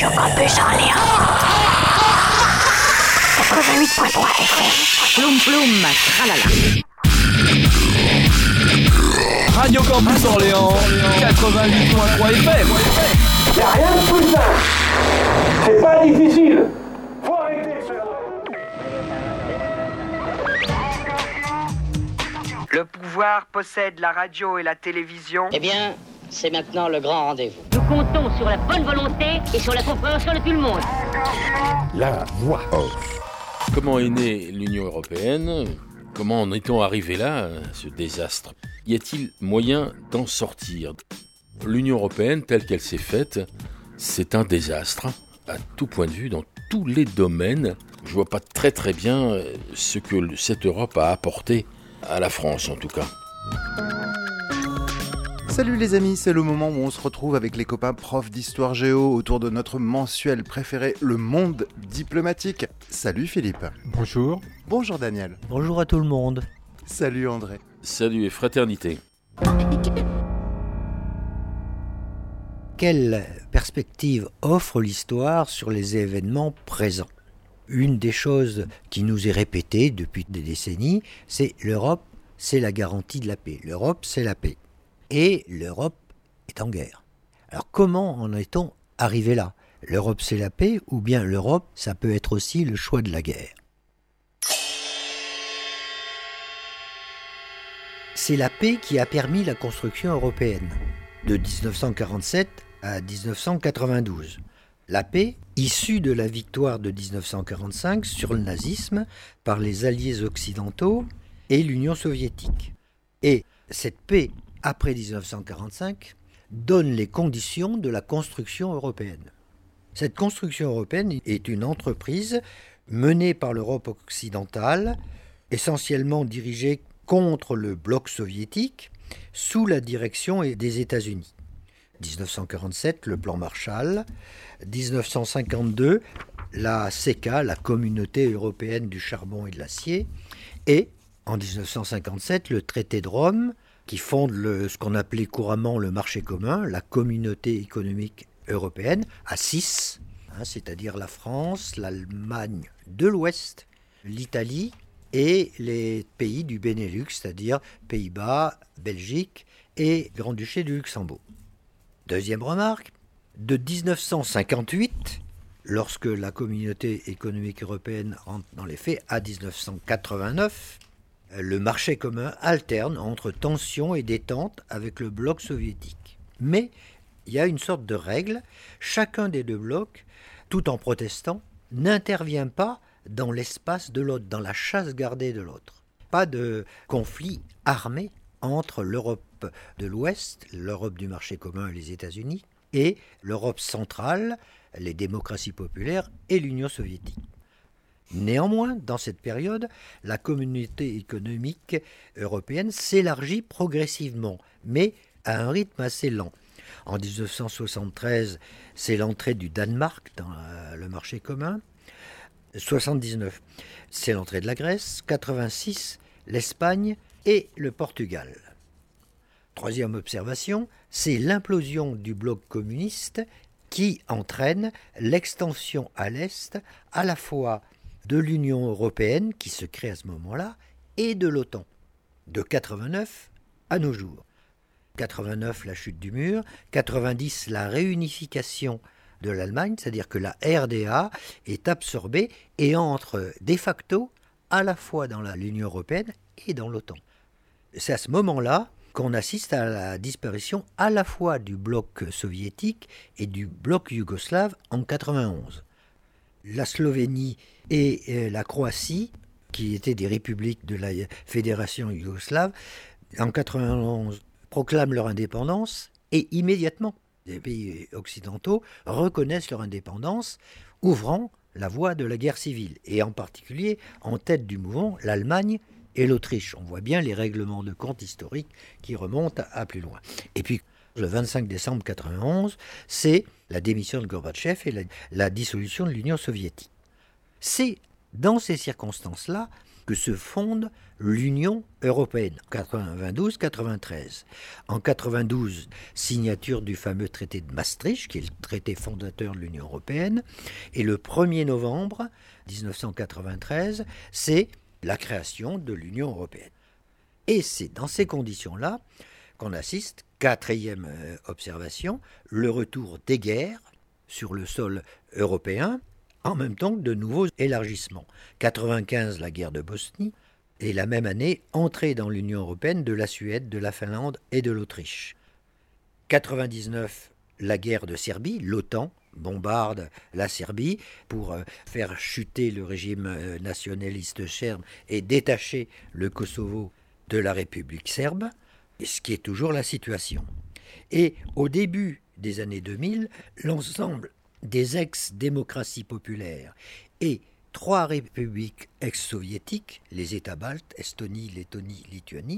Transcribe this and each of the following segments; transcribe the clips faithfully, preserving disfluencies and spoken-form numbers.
Radio Campus Orléans. quatre-vingt-huit virgule trois F M. Ploum ploum, tralala. Radio Campus Orléans, quatre-vingt-huit virgule trois F M. Y'a rien de plus simple. C'est pas difficile. Faut arrêter cela. Le pouvoir possède la radio et la télévision. Eh bien, c'est maintenant le grand rendez-vous. Nous comptons sur la bonne volonté et sur la compréhension de tout le monde. La voix off. Comment est née l'Union européenne ? Comment en est-on arrivé là, ce désastre ? Y a-t-il moyen d'en sortir ? L'Union européenne, telle qu'elle s'est faite, c'est un désastre, à tout point de vue, dans tous les domaines. Je ne vois pas très très bien ce que cette Europe a apporté à la France, en tout cas. Salut les amis, c'est le moment où on se retrouve avec les copains profs d'histoire géo autour de notre mensuel préféré, le monde diplomatique. Salut Philippe. Bonjour. Bonjour Daniel. Bonjour à tout le monde. Salut André. Salut et fraternité. Quelle perspective offre l'histoire sur les événements présents ? Une des choses qui nous est répétée depuis des décennies, c'est l'Europe, c'est la garantie de la paix. L'Europe, c'est la paix. Et l'Europe est en guerre. Alors comment en est-on arrivé là ? L'Europe c'est la paix ou bien l'Europe ça peut être aussi le choix de la guerre ? C'est la paix qui a permis la construction européenne, de dix-neuf cent quarante-sept à dix-neuf cent quatre-vingt-douze. La paix, issue de la victoire de dix-neuf cent quarante-cinq sur le nazisme par les alliés occidentaux et l'Union soviétique. Et cette paix après dix-neuf cent quarante-cinq, donne les conditions de la construction européenne. Cette construction européenne est une entreprise menée par l'Europe occidentale, essentiellement dirigée contre le bloc soviétique, sous la direction des États-Unis. dix-neuf cent quarante-sept, le plan Marshall. dix-neuf cent cinquante-deux, la C E C A, la Communauté européenne du charbon et de l'acier. Et, en dix-neuf cent cinquante-sept, le traité de Rome, qui fonde le, ce qu'on appelait couramment le marché commun, la communauté économique européenne, à six, hein, c'est-à-dire la France, l'Allemagne de l'Ouest, l'Italie et les pays du Benelux, c'est-à-dire Pays-Bas, Belgique et Grand-Duché du Luxembourg. Deuxième remarque, de dix-neuf cent cinquante-huit, lorsque la communauté économique européenne rentre dans les faits, à dix-neuf cent quatre-vingt-neuf, le marché commun alterne entre tension et détente avec le bloc soviétique. Mais il y a une sorte de règle, chacun des deux blocs, tout en protestant, n'intervient pas dans l'espace de l'autre, dans la chasse gardée de l'autre. Pas de conflit armé entre l'Europe de l'Ouest, l'Europe du marché commun et les États-Unis, et l'Europe centrale, les démocraties populaires et l'Union soviétique. Néanmoins, dans cette période, la communauté économique européenne s'élargit progressivement, mais à un rythme assez lent. En dix-neuf cent soixante-treize, c'est l'entrée du Danemark dans le marché commun. soixante-dix-neuf, c'est l'entrée de la Grèce. quatre-vingt-six, l'Espagne et le Portugal. Troisième observation, c'est l'implosion du bloc communiste qui entraîne l'extension à l'Est à la fois de l'Union européenne, qui se crée à ce moment-là, et de l'OTAN, de quatre-vingt-neuf à nos jours. quatre-vingt-neuf, la chute du mur, quatre-vingt-dix, la réunification de l'Allemagne, c'est-à-dire que la R D A est absorbée et entre de facto à la fois dans l'Union européenne et dans l'OTAN. C'est à ce moment-là qu'on assiste à la disparition à la fois du bloc soviétique et du bloc yougoslave en quatre-vingt-onze. La Slovénie et la Croatie, qui étaient des républiques de la Fédération yougoslave, en quatre-vingt-onze proclament leur indépendance et immédiatement, les pays occidentaux reconnaissent leur indépendance, ouvrant la voie de la guerre civile, et en particulier en tête du mouvement l'Allemagne et l'Autriche. On voit bien les règlements de compte historiques qui remontent à plus loin. Et puis, le vingt-cinq décembre quatre-vingt-onze, c'est la démission de Gorbatchev et la, la dissolution de l'Union soviétique. C'est dans ces circonstances-là que se fonde l'Union européenne, en quatre-vingt-douze quatre-vingt-treize. En quatre-vingt-douze, signature du fameux traité de Maastricht, qui est le traité fondateur de l'Union européenne, et le premier novembre dix-neuf cent quatre-vingt-treize, c'est la création de l'Union européenne. Et c'est dans ces conditions-là qu'on assiste, quatrième euh, observation, le retour des guerres sur le sol européen, en même temps que de nouveaux élargissements. quatre-vingt-quinze, la guerre de Bosnie, et la même année, entrée dans l'Union européenne de la Suède, de la Finlande et de l'Autriche. quatre-vingt-dix-neuf, la guerre de Serbie, l'OTAN bombarde la Serbie pour euh, faire chuter le régime euh, nationaliste serbe et détacher le Kosovo de la République serbe, ce qui est toujours la situation. Et au début des années deux mille, l'ensemble des ex-démocraties populaires et trois républiques ex-soviétiques, les États baltes, Estonie, Lettonie, Lituanie,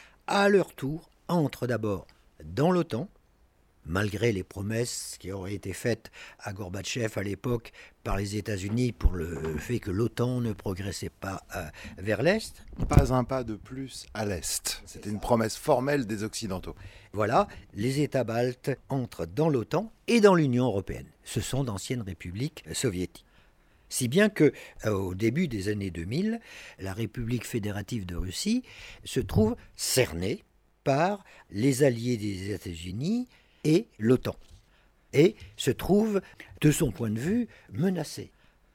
à leur tour entrent d'abord dans l'OTAN, malgré les promesses qui auraient été faites à Gorbatchev à l'époque par les États-Unis pour le fait que l'OTAN ne progressait pas euh, vers l'Est. Pas un pas de plus à l'Est. C'était une promesse formelle des Occidentaux. Voilà, les États baltes entrent dans l'OTAN et dans l'Union européenne. Ce sont d'anciennes républiques soviétiques. Si bien que, euh, au début des années deux mille, la République fédérative de Russie se trouve cernée par les alliés des États-Unis et l'OTAN, et se trouve, de son point de vue, menacée.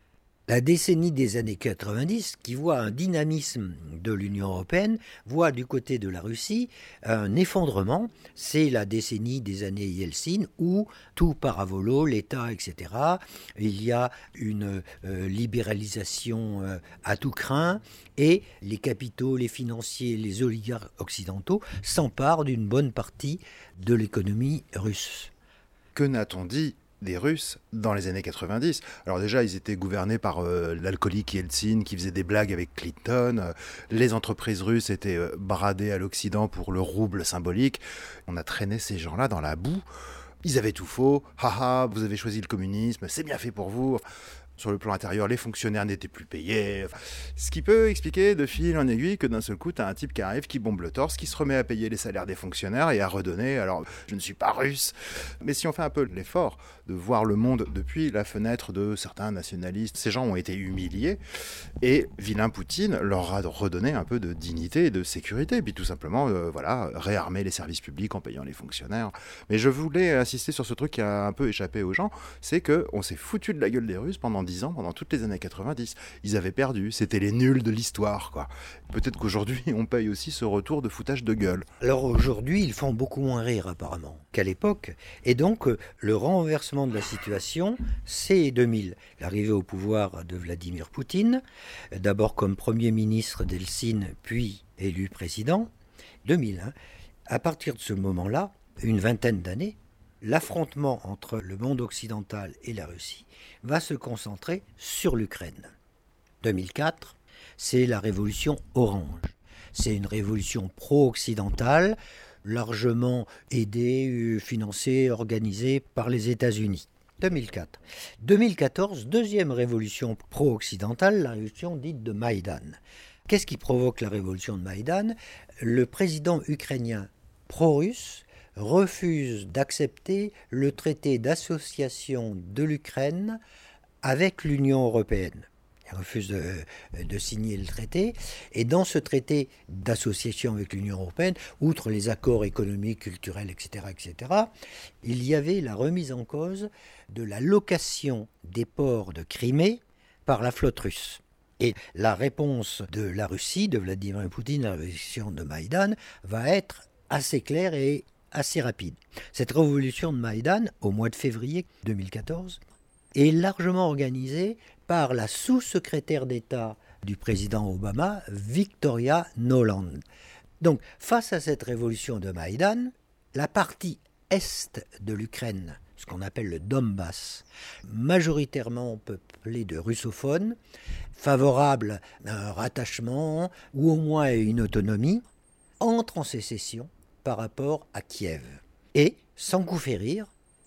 La décennie des années quatre-vingt-dix, qui voit un dynamisme de l'Union européenne, voit du côté de la Russie un effondrement. C'est la décennie des années Yeltsin, où tout part à volo, l'État, et cetera. Il y a une euh, libéralisation euh, à tout crin, et les capitaux, les financiers, les oligarques occidentaux s'emparent d'une bonne partie de l'économie russe. Que n'a-t-on dit des Russes dans les années quatre-vingt-dix? Alors déjà, ils étaient gouvernés par euh, l'alcoolique Yeltsin qui faisait des blagues avec Clinton. Euh, les entreprises russes étaient euh, bradées à l'Occident pour le rouble symbolique. On a traîné ces gens-là dans la boue. Ils avaient tout faux. Haha, vous avez choisi le communisme, c'est bien fait pour vous. Sur le plan intérieur, les fonctionnaires n'étaient plus payés. Ce qui peut expliquer de fil en aiguille que d'un seul coup, tu as un type qui arrive, qui bombe le torse, qui se remet à payer les salaires des fonctionnaires et à redonner. Alors, je ne suis pas russe, mais si on fait un peu l'effort de voir le monde depuis la fenêtre de certains nationalistes, ces gens ont été humiliés et vilain Poutine leur a redonné un peu de dignité et de sécurité. Et puis tout simplement, euh, voilà, réarmer les services publics en payant les fonctionnaires. Mais je voulais insister sur ce truc qui a un peu échappé aux gens, c'est qu'on s'est foutu de la gueule des Russes pendant dix ans, pendant toutes les années quatre-vingt-dix. Ils avaient perdu, c'était les nuls de l'histoire, quoi. Peut-être qu'aujourd'hui, on paye aussi ce retour de foutage de gueule. Alors aujourd'hui, ils font beaucoup moins rire apparemment qu'à l'époque. Et donc, le renversement de la situation, c'est deux mille. L'arrivée au pouvoir de Vladimir Poutine, d'abord comme Premier ministre d'Eltsine, puis élu président, deux mille. Hein. À partir de ce moment-là, une vingtaine d'années, l'affrontement entre le monde occidental et la Russie va se concentrer sur l'Ukraine. deux mille quatre, c'est la révolution orange. C'est une révolution pro-occidentale, largement aidée, financée, organisée par les États-Unis. deux mille quatre. deux mille quatorze, deuxième révolution pro-occidentale, la révolution dite de Maïdan. Qu'est-ce qui provoque la révolution de Maïdan? Le président ukrainien pro-russe refuse d'accepter le traité d'association de l'Ukraine avec l'Union européenne. Il refuse de, de signer le traité. Et dans ce traité d'association avec l'Union européenne, outre les accords économiques, culturels, et cetera, et cetera, il y avait la remise en cause de la location des ports de Crimée par la flotte russe. Et la réponse de la Russie, de Vladimir Poutine à la révolution de Maïdan, va être assez claire et assez rapide. Cette révolution de Maïdan, au mois de février deux mille quatorze, est largement organisée par la sous-secrétaire d'État du président Obama, Victoria Nuland. Donc, face à cette révolution de Maïdan, la partie est de l'Ukraine, ce qu'on appelle le Donbass, majoritairement peuplée de russophones, favorable à un rattachement ou au moins à une autonomie, entre en sécession par rapport à Kiev. Et, sans coup férir,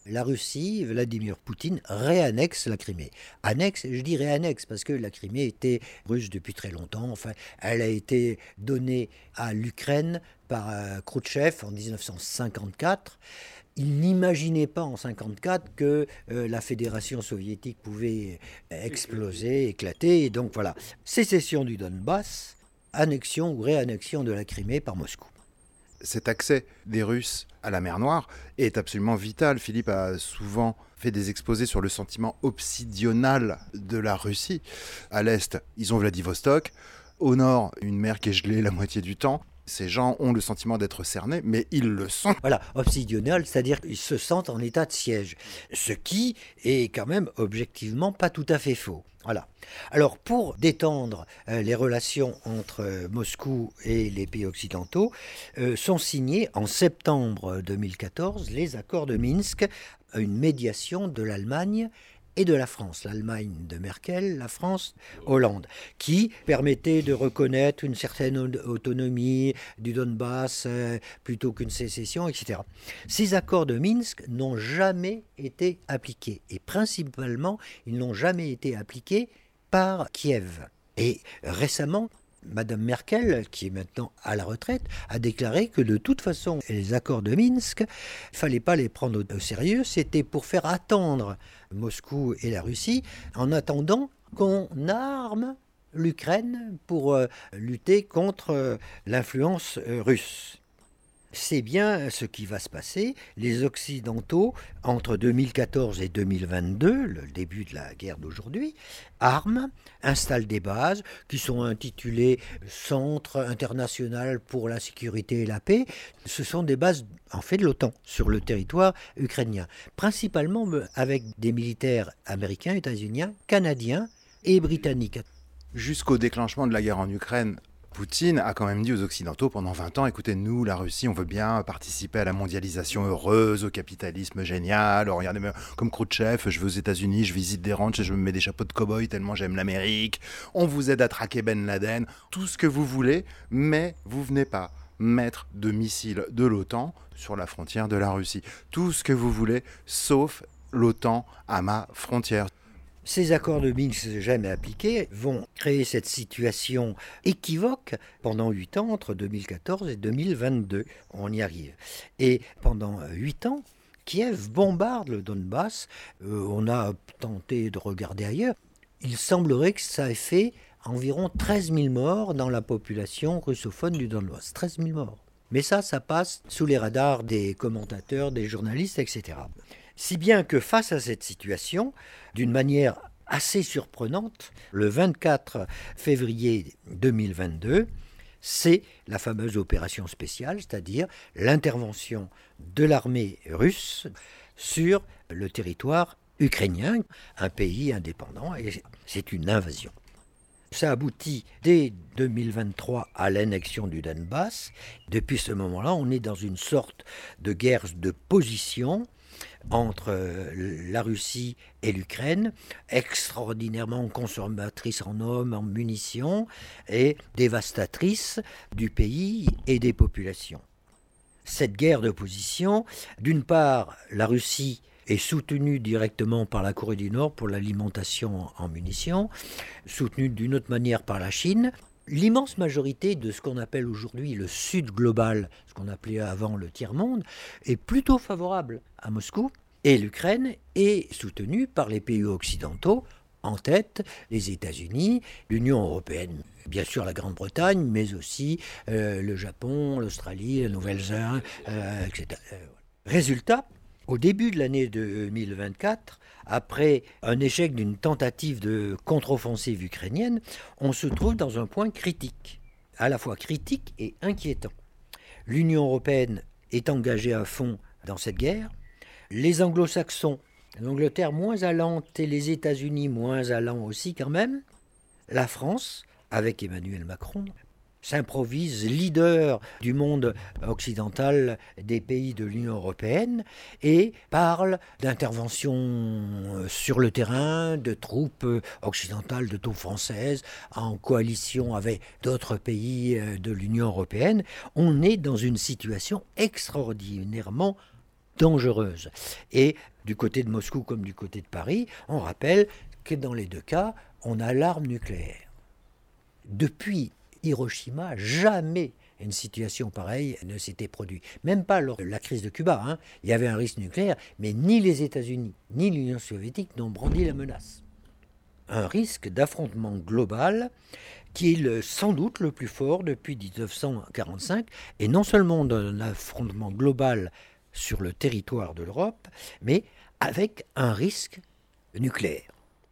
la Russie, Vladimir Poutine, réannexe la Crimée. Annexe, je dis réannexe parce que la Crimée était russe depuis très longtemps. Enfin, elle a été donnée à l'Ukraine par euh, Khrouchtchev en dix-neuf cent cinquante-quatre. Il n'imaginait pas en mille neuf cent cinquante-quatre que euh, la fédération soviétique pouvait exploser, éclater. Et donc voilà, sécession du Donbass, annexion ou réannexion de la Crimée par Moscou. Cet accès des Russes à la mer Noire est absolument vital. Philippe a souvent fait des exposés sur le sentiment obsidional de la Russie. À l'est, ils ont Vladivostok. Au nord, une mer qui est gelée la moitié du temps. Ces gens ont le sentiment d'être cernés, mais ils le sont. Voilà, obsidional, c'est-à-dire qu'ils se sentent en état de siège. Ce qui est quand même objectivement pas tout à fait faux. Voilà. Alors, pour détendre euh, les relations entre euh, Moscou et les pays occidentaux, euh, sont signés en septembre deux mille quatorze les accords de Minsk, une médiation de l'Allemagne et de la France, l'Allemagne de Merkel, la France, Hollande, qui permettait de reconnaître une certaine autonomie du Donbass euh, plutôt qu'une sécession, et cetera. Ces accords de Minsk n'ont jamais été appliqués, et principalement, ils n'ont jamais été appliqués par Kiev. Et récemment, Madame Merkel, qui est maintenant à la retraite, a déclaré que de toute façon, les accords de Minsk, il ne fallait pas les prendre au sérieux, c'était pour faire attendre Moscou et la Russie, en attendant qu'on arme l'Ukraine pour euh, lutter contre euh, l'influence euh, russe. C'est bien ce qui va se passer. Les Occidentaux, entre deux mille quatorze et deux mille vingt-deux, le début de la guerre d'aujourd'hui, arment, installent des bases qui sont intitulées « Centre international pour la sécurité et la paix ». Ce sont des bases, en fait, de l'OTAN sur le territoire ukrainien, principalement avec des militaires américains, états-uniens, canadiens et britanniques. Jusqu'au déclenchement de la guerre en Ukraine, Poutine a quand même dit aux Occidentaux pendant vingt ans, écoutez, nous, la Russie, on veut bien participer à la mondialisation heureuse, au capitalisme génial. Oh, regardez, comme Khrouchtchev, je vais aux États-Unis, je visite des ranchs et je me mets des chapeaux de cow-boy tellement j'aime l'Amérique. On vous aide à traquer Ben Laden, tout ce que vous voulez, mais vous venez pas mettre de missiles de l'OTAN sur la frontière de la Russie. Tout ce que vous voulez, sauf l'OTAN à ma frontière. Ces accords de Minsk jamais appliqués vont créer cette situation équivoque pendant huit ans, entre deux mille quatorze et deux mille vingt-deux. On y arrive. Et pendant huit ans, Kiev bombarde le Donbass. Euh, on a tenté de regarder ailleurs. Il semblerait que ça ait fait environ treize mille morts dans la population russophone du Donbass. treize mille morts. Mais ça, ça passe sous les radars des commentateurs, des journalistes, et cetera. Si bien que face à cette situation, d'une manière assez surprenante, le vingt-quatre février deux mille vingt-deux, c'est la fameuse opération spéciale, c'est-à-dire l'intervention de l'armée russe sur le territoire ukrainien, un pays indépendant, et c'est une invasion. Ça aboutit dès deux mille vingt-trois à l'annexion du Donbass. Depuis ce moment-là, on est dans une sorte de guerre de position entre la Russie et l'Ukraine, extraordinairement consommatrice en hommes, en munitions et dévastatrice du pays et des populations. Cette guerre de position, d'une part, la Russie est soutenue directement par la Corée du Nord pour l'alimentation en munitions, soutenue d'une autre manière par la Chine. L'immense majorité de ce qu'on appelle aujourd'hui le Sud global, ce qu'on appelait avant le tiers-monde, est plutôt favorable à Moscou. Et l'Ukraine est soutenue par les pays occidentaux, en tête les États-Unis, l'Union européenne, bien sûr la Grande-Bretagne, mais aussi euh, le Japon, l'Australie, la Nouvelle-Zélande, euh, et cetera. Résultat, au début de l'année deux mille vingt-quatre, après un échec d'une tentative de contre-offensive ukrainienne, on se trouve dans un point critique, à la fois critique et inquiétant. L'Union européenne est engagée à fond dans cette guerre. Les anglo-saxons, l'Angleterre moins allante et les États-Unis moins allants aussi quand même. La France, avec Emmanuel Macron, s'improvise leader du monde occidental des pays de l'Union européenne et parle d'intervention sur le terrain, de troupes occidentales, de troupes françaises, en coalition avec d'autres pays de l'Union européenne. On est dans une situation extraordinairement dangereuse. Et du côté de Moscou comme du côté de Paris, on rappelle que dans les deux cas, on a l'arme nucléaire. Depuis Hiroshima, jamais une situation pareille ne s'était produite. Même pas lors de la crise de Cuba. Hein. Il y avait un risque nucléaire, mais ni les États-Unis, ni l'Union soviétique n'ont brandi la menace. Un risque d'affrontement global qui est le, sans doute le plus fort depuis dix-neuf cent quarante-cinq, et non seulement d'un affrontement global sur le territoire de l'Europe, mais avec un risque nucléaire.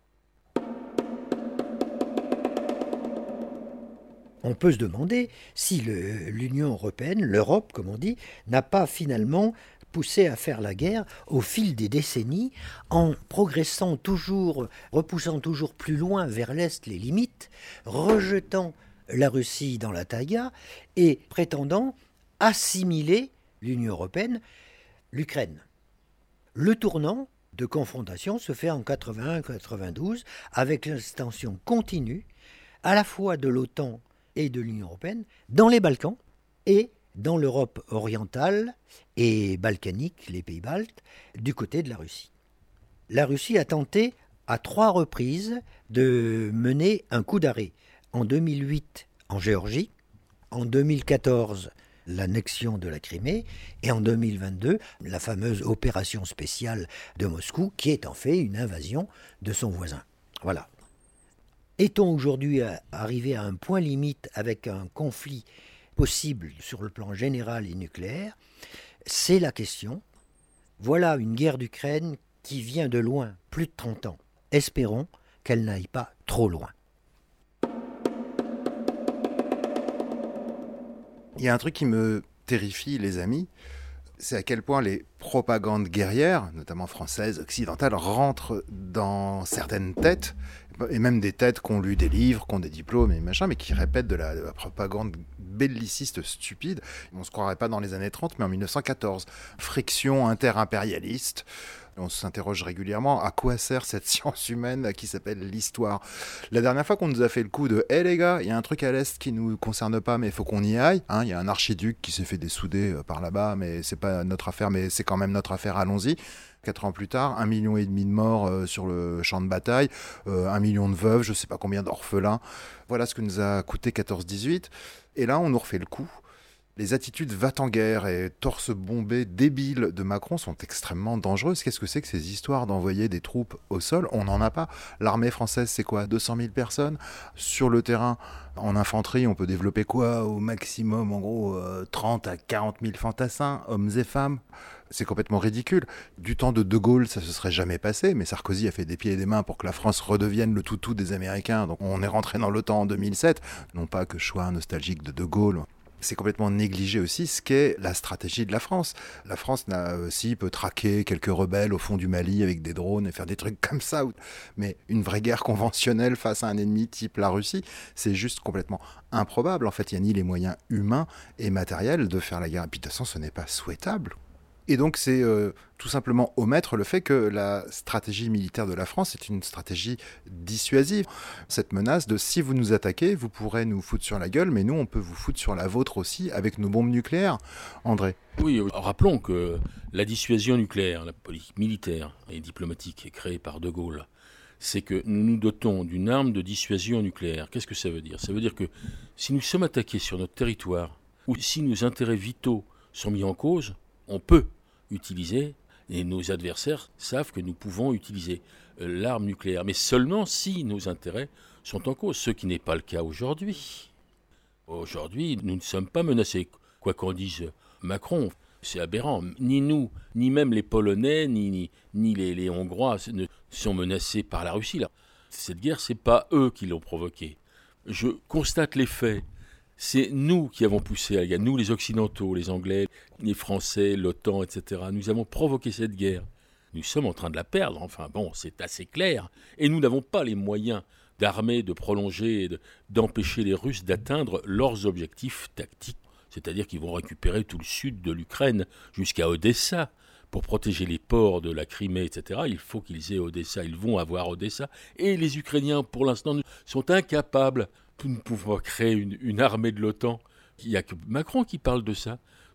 On peut se demander si le, l'Union européenne, l'Europe comme on dit, n'a pas finalement poussé à faire la guerre au fil des décennies en progressant toujours, repoussant toujours plus loin vers l'Est les limites, rejetant la Russie dans la taïga et prétendant assimiler l'Union européenne, l'Ukraine. Le tournant de confrontation se fait en quatre-vingt-un quatre-vingt-douze avec l'extension continue à la fois de l'OTAN et de l'Union européenne dans les Balkans et dans l'Europe orientale et balkanique, les pays baltes, du côté de la Russie. La Russie a tenté à trois reprises de mener un coup d'arrêt. En deux mille huit, en Géorgie, en deux mille quatorze, l'annexion de la Crimée, et en deux mille vingt-deux, la fameuse opération spéciale de Moscou, qui est en fait une invasion de son voisin. Voilà. Est-on aujourd'hui arrivé à un point limite avec un conflit possible sur le plan général et nucléaire? C'est la question. Voilà une guerre d'Ukraine qui vient de loin, plus de trente ans. Espérons qu'elle n'aille pas trop loin. Il y a un truc qui me terrifie, les amis, c'est à quel point les propagandes guerrières, notamment françaises, occidentales, rentrent dans certaines têtes, et même des têtes qui ont lu des livres, qui ont des diplômes et machin, mais qui répètent de la, de la propagande belliciste stupide. On ne se croirait pas dans les années trente, mais en mille neuf cent quatorze. Friction inter-impérialiste. On s'interroge régulièrement à quoi sert cette science humaine qui s'appelle l'histoire. La dernière fois qu'on nous a fait le coup de « Hé hey les gars, il y a un truc à l'Est qui ne nous concerne pas, mais il faut qu'on y aille. Hein, » Il y a un archiduc qui s'est fait dessouder par là-bas, mais c'est pas notre affaire, mais c'est quand même notre affaire, allons-y. Quatre ans plus tard, un million et demi de morts euh, sur le champ de bataille, euh, un million de veuves, je sais pas combien d'orphelins. Voilà ce que nous a coûté quatorze dix-huit. Et là, on nous refait le coup. Les attitudes va-t-en-guerre et torse bombé débile de Macron sont extrêmement dangereuses. Qu'est-ce que c'est que ces histoires d'envoyer des troupes au sol? On n'en a pas. L'armée française, c'est quoi? deux cent mille personnes? Sur le terrain, en infanterie, on peut développer quoi? Au maximum, en gros, euh, trente à quarante mille fantassins, hommes et femmes. C'est complètement ridicule. Du temps de De Gaulle, ça se serait jamais passé, mais Sarkozy a fait des pieds et des mains pour que la France redevienne le toutou des Américains. Donc on est rentré dans l'OTAN en deux mille sept. Non pas que je sois un nostalgique de De Gaulle. C'est complètement négligé aussi ce qu'est la stratégie de la France. La France n'a, aussi peut traquer quelques rebelles au fond du Mali avec des drones et faire des trucs comme ça. Mais une vraie guerre conventionnelle face à un ennemi type la Russie, c'est juste complètement improbable. En fait, il n'y a ni les moyens humains et matériels de faire la guerre. Et puis de toute façon, ce n'est pas souhaitable. Et donc c'est euh, tout simplement omettre le fait que la stratégie militaire de la France est une stratégie dissuasive. Cette menace de si vous nous attaquez, vous pourrez nous foutre sur la gueule, mais nous on peut vous foutre sur la vôtre aussi avec nos bombes nucléaires. André? Oui, rappelons que la dissuasion nucléaire, la politique militaire et diplomatique créée par De Gaulle, c'est que nous nous dotons d'une arme de dissuasion nucléaire. Qu'est-ce que ça veut dire? Ça veut dire que si nous sommes attaqués sur notre territoire, ou si nos intérêts vitaux sont mis en cause, on peut utiliser, et nos adversaires savent que nous pouvons utiliser l'arme nucléaire, mais seulement si nos intérêts sont en cause, ce qui n'est pas le cas aujourd'hui. Aujourd'hui, nous ne sommes pas menacés. Quoi qu'en dise Macron, c'est aberrant. Ni nous, ni même les Polonais, ni, ni, ni les, les Hongrois ne sont menacés par la Russie. Là. Cette guerre, ce n'est pas eux qui l'ont provoquée. Je constate les faits. C'est nous qui avons poussé la guerre, nous les Occidentaux, les Anglais, les Français, l'OTAN, et cetera. Nous avons provoqué cette guerre. Nous sommes en train de la perdre, enfin bon, c'est assez clair. Et nous n'avons pas les moyens d'armer, de prolonger, de, d'empêcher les Russes d'atteindre leurs objectifs tactiques. C'est-à-dire qu'ils vont récupérer tout le sud de l'Ukraine jusqu'à Odessa. Pour protéger les ports de la Crimée, et cetera, il faut qu'ils aient Odessa, ils vont avoir Odessa. Et les Ukrainiens, pour l'instant, sont incapables. Nous ne pouvons pas créer une, une armée de l'OTAN. Il n'y a que Macron qui parle de ça.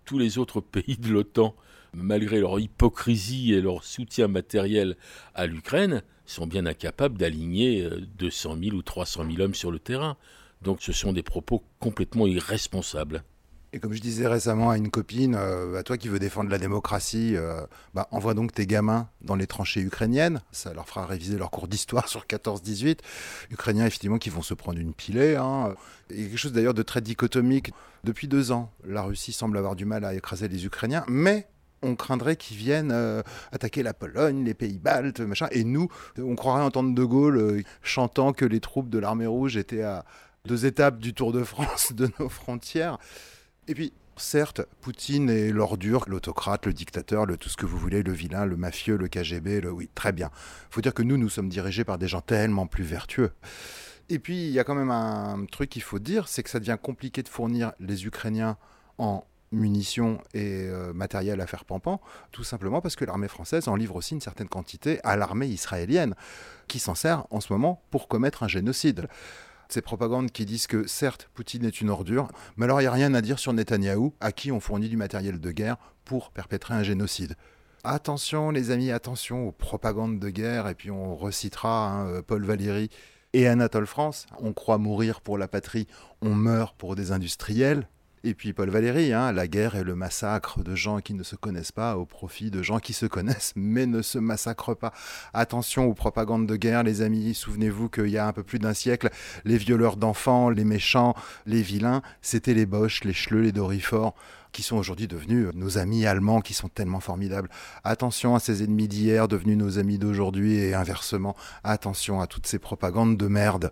tous les autres pays de l'OTAN, malgré leur hypocrisie et leur soutien matériel à l'Ukraine, sont bien incapables d'aligner deux cent mille ou trois cent mille hommes sur le terrain. Donc ce sont des propos complètement irresponsables. Et comme je disais récemment à une copine, euh, à toi qui veux défendre la démocratie, euh, bah, envoie donc tes gamins dans les tranchées ukrainiennes. Ça leur fera réviser leur cours d'histoire sur quatorze dix-huit. Ukrainiens, effectivement, qui vont se prendre une pilée. Hein. Il y a quelque chose d'ailleurs de très dichotomique. Depuis deux ans, la Russie semble avoir du mal à écraser les Ukrainiens, mais on craindrait qu'ils viennent euh, attaquer la Pologne, les pays baltes, machin. Et nous, on croirait entendre De Gaulle euh, chantant que les troupes de l'Armée rouge étaient à deux étapes du Tour de France de nos frontières. Et puis, certes, Poutine est l'ordure, l'autocrate, le dictateur, le tout ce que vous voulez, le vilain, le mafieux, le K G B, le oui, très bien. Il faut dire que nous, nous sommes dirigés par des gens tellement plus vertueux. Et puis, il y a quand même un truc qu'il faut dire, c'est que ça devient compliqué de fournir les Ukrainiens en munitions et euh, matériel à faire pampan, tout simplement parce que l'armée française en livre aussi une certaine quantité à l'armée israélienne, qui s'en sert en ce moment pour commettre un génocide. Ces propagandes qui disent que, certes, Poutine est une ordure, mais alors il n'y a rien à dire sur Netanyahou, à qui on fournit du matériel de guerre pour perpétrer un génocide. Attention les amis, attention aux propagandes de guerre, et puis on recitera hein, Paul Valéry et Anatole France. On croit mourir pour la patrie, on meurt pour des industriels. Et puis Paul Valéry, hein, la guerre est le massacre de gens qui ne se connaissent pas au profit de gens qui se connaissent mais ne se massacrent pas. Attention aux propagandes de guerre, les amis. Souvenez-vous qu'il y a un peu plus d'un siècle, les violeurs d'enfants, les méchants, les vilains, c'était les Boches, les Schleux, les Dorifort, qui sont aujourd'hui devenus nos amis allemands, qui sont tellement formidables. Attention à ces ennemis d'hier, devenus nos amis d'aujourd'hui, et inversement, attention à toutes ces propagandes de merde.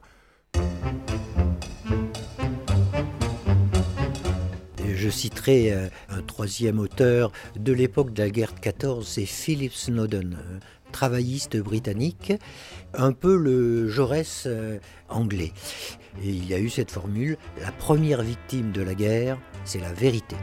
Je citerai euh, un troisième auteur de l'époque de la guerre de quatorze, c'est Philip Snowden, un travailliste britannique, un peu le Jaurès euh, anglais. Et il y a eu cette formule, la première victime de la guerre, c'est la vérité.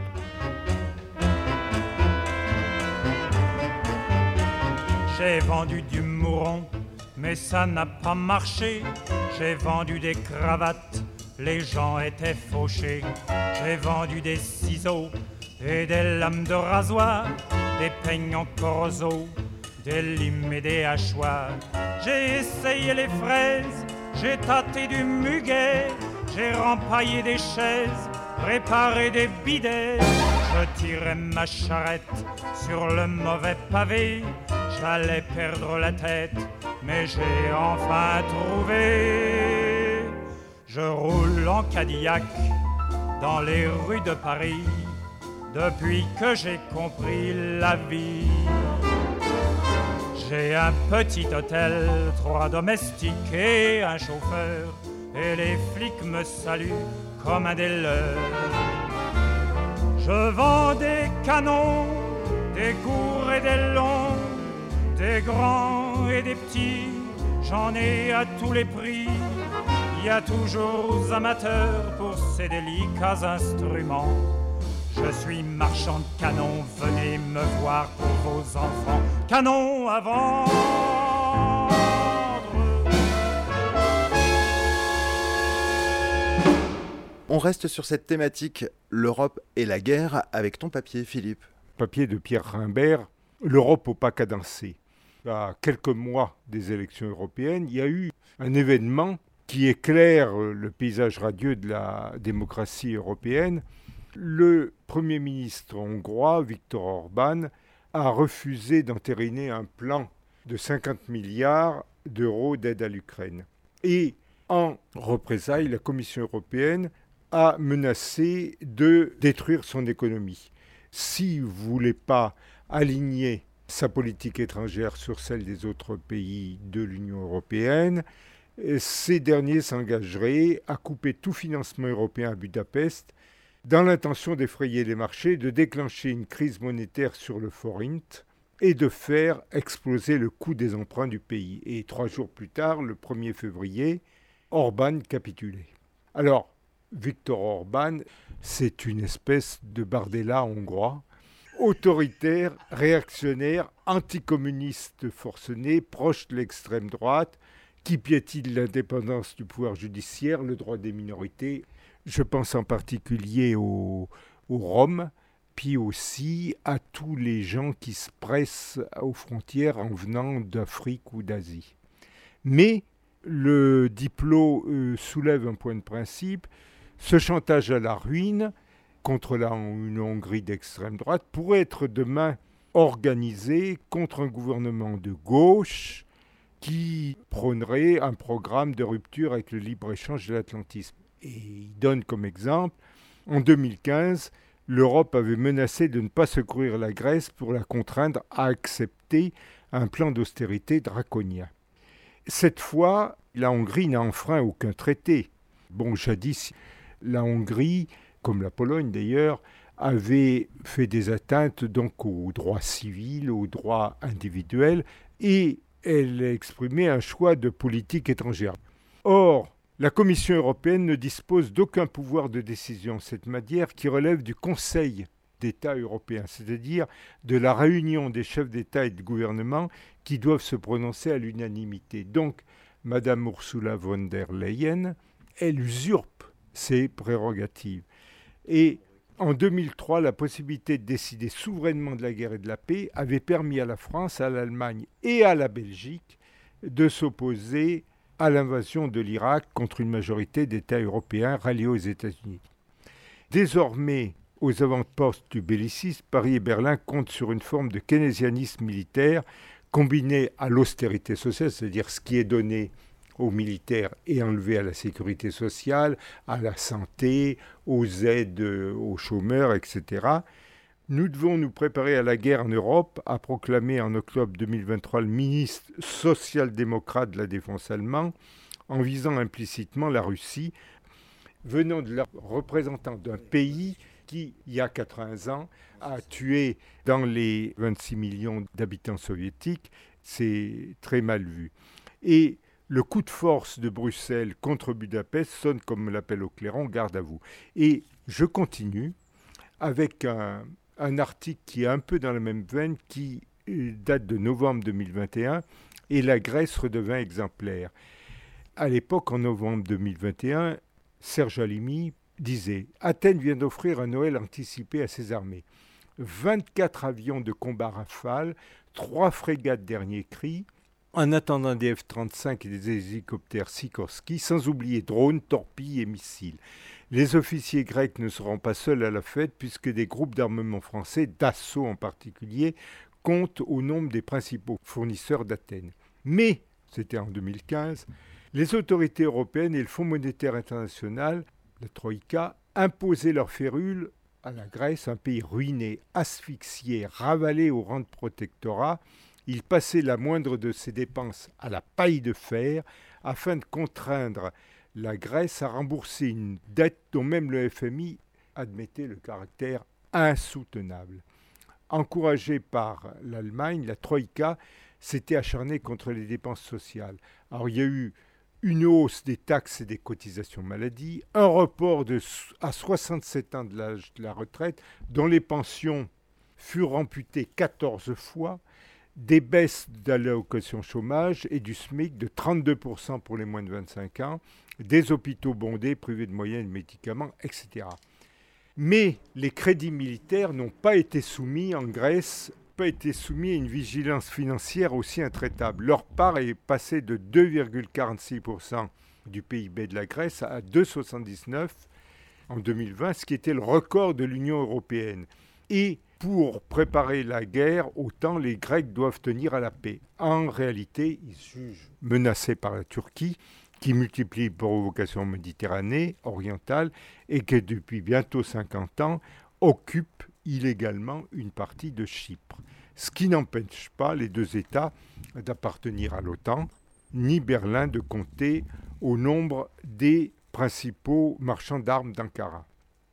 J'ai vendu du mouron, mais ça n'a pas marché. J'ai vendu des cravates, les gens étaient fauchés. J'ai vendu des ciseaux et des lames de rasoir, des peignes en corroso, des limes et des hachoirs. J'ai essayé les fraises, j'ai tâté du muguet, j'ai rempaillé des chaises, réparé des bidets. Je tirais ma charrette sur le mauvais pavé, j'allais perdre la tête, mais j'ai enfin trouvé. Je roule en Cadillac dans les rues de Paris depuis que j'ai compris la vie. J'ai un petit hôtel, trois domestiques et un chauffeur, et les flics me saluent comme un des leurs. Je vends des canons, des courts et des longs, des grands et des petits, j'en ai à tous les prix. Il y a toujours amateurs pour ces délicats instruments. Je suis marchand de canons, venez me voir pour vos enfants. Canons à vendre. On reste sur cette thématique, l'Europe et la guerre, avec ton papier, Philippe. Papier de Pierre Rimbert, l'Europe au pas cadencé. À quelques mois des élections européennes, il y a eu un événement qui éclaire le paysage radieux de la démocratie européenne. Le Premier ministre hongrois, Viktor Orban, a refusé d'entériner un plan de cinquante milliards d'euros d'aide à l'Ukraine. Et en représailles, la Commission européenne a menacé de détruire son économie. S'il ne voulait pas aligner sa politique étrangère sur celle des autres pays de l'Union européenne, ces derniers s'engageraient à couper tout financement européen à Budapest dans l'intention d'effrayer les marchés, de déclencher une crise monétaire sur le forint et de faire exploser le coût des emprunts du pays. Et trois jours plus tard, le premier février, Orban capitulait. Alors, Viktor Orban, c'est une espèce de Bardella hongrois, autoritaire, réactionnaire, anticommuniste forcené, proche de l'extrême droite, qui piétine l'indépendance du pouvoir judiciaire, le droit des minorités. Je pense en particulier aux, aux Roms puis aussi à tous les gens qui se pressent aux frontières en venant d'Afrique ou d'Asie. Mais le diplôme euh, soulève un point de principe, ce chantage à la ruine contre la, une Hongrie d'extrême droite pourrait être demain organisé contre un gouvernement de gauche qui prônerait un programme de rupture avec le libre-échange de l'Atlantisme. Et il donne comme exemple, en deux mille quinze, l'Europe avait menacé de ne pas secourir la Grèce pour la contraindre à accepter un plan d'austérité draconien. Cette fois, la Hongrie n'a enfreint aucun traité. Bon, jadis, la Hongrie, comme la Pologne d'ailleurs, avait fait des atteintes donc aux droits civils, aux droits individuels, et elle a exprimé un choix de politique étrangère. Or, la Commission européenne ne dispose d'aucun pouvoir de décision en cette matière qui relève du Conseil d'État européen, c'est-à-dire de la réunion des chefs d'État et de gouvernement qui doivent se prononcer à l'unanimité. Donc, Madame Ursula von der Leyen, elle usurpe ses prérogatives. Et en deux mille trois, la possibilité de décider souverainement de la guerre et de la paix avait permis à la France, à l'Allemagne et à la Belgique de s'opposer à l'invasion de l'Irak contre une majorité d'États européens ralliés aux États-Unis. Désormais, aux avant-postes du bellicisme, Paris et Berlin comptent sur une forme de keynésianisme militaire combiné à l'austérité sociale, c'est-à-dire ce qui est donné aux militaires et enlevé à la sécurité sociale, à la santé, aux aides aux chômeurs, et cetera. Nous devons nous préparer à la guerre en Europe, a proclamé en octobre deux mille vingt-trois le ministre social-démocrate de la Défense allemand, en visant implicitement la Russie, venant de la représentante d'un pays qui, il y a quatre-vingts ans, a tué dans les vingt-six millions d'habitants soviétiques. C'est très mal vu. Et le coup de force de Bruxelles contre Budapest sonne comme l'appel au clairon, garde à vous. Et je continue avec un, un article qui est un peu dans la même veine, qui date de novembre deux mille vingt et un, et la Grèce redevint exemplaire. À l'époque, en novembre deux mille vingt et un, Serge Halimi disait « Athènes vient d'offrir un Noël anticipé à ses armées. vingt-quatre avions de combat Rafale, trois frégates dernier cri, en attendant des F trente-cinq et des hélicoptères Sikorsky, sans oublier drones, torpilles et missiles. Les officiers grecs ne seront pas seuls à la fête puisque des groupes d'armement français, Dassault en particulier, comptent au nombre des principaux fournisseurs d'Athènes. Mais, c'était en deux mille quinze, les autorités européennes et le Fonds monétaire international, la Troïka, imposaient leur férule à la Grèce, un pays ruiné, asphyxié, ravalé au rang de protectorat. Il passait la moindre de ses dépenses à la paille de fer afin de contraindre la Grèce à rembourser une dette dont même le F M I admettait le caractère insoutenable. Encouragée par l'Allemagne, la Troïka s'était acharnée contre les dépenses sociales. Alors il y a eu une hausse des taxes et des cotisations maladie, un report de, à soixante-sept ans de l'âge de la retraite, dont les pensions furent amputées quatorze fois, des baisses d'allocation chômage et du SMIC de trente-deux pour cent pour les moins de vingt-cinq ans, des hôpitaux bondés, privés de moyens et de médicaments, et cetera. Mais les crédits militaires n'ont pas été soumis en Grèce, pas été soumis à une vigilance financière aussi intraitable. Leur part est passée de deux virgule quarante-six pour cent du P I B de la Grèce à deux virgule soixante-dix-neuf pour cent en deux mille vingt, ce qui était le record de l'Union européenne. Et pour préparer la guerre, autant les Grecs doivent tenir à la paix. En réalité, ils se jugent menacés par la Turquie, qui multiplie les provocations en Méditerranée orientale et qui, depuis bientôt cinquante ans, occupe illégalement une partie de Chypre. Ce qui n'empêche pas les deux États d'appartenir à l'OTAN, ni Berlin de compter au nombre des principaux marchands d'armes d'Ankara.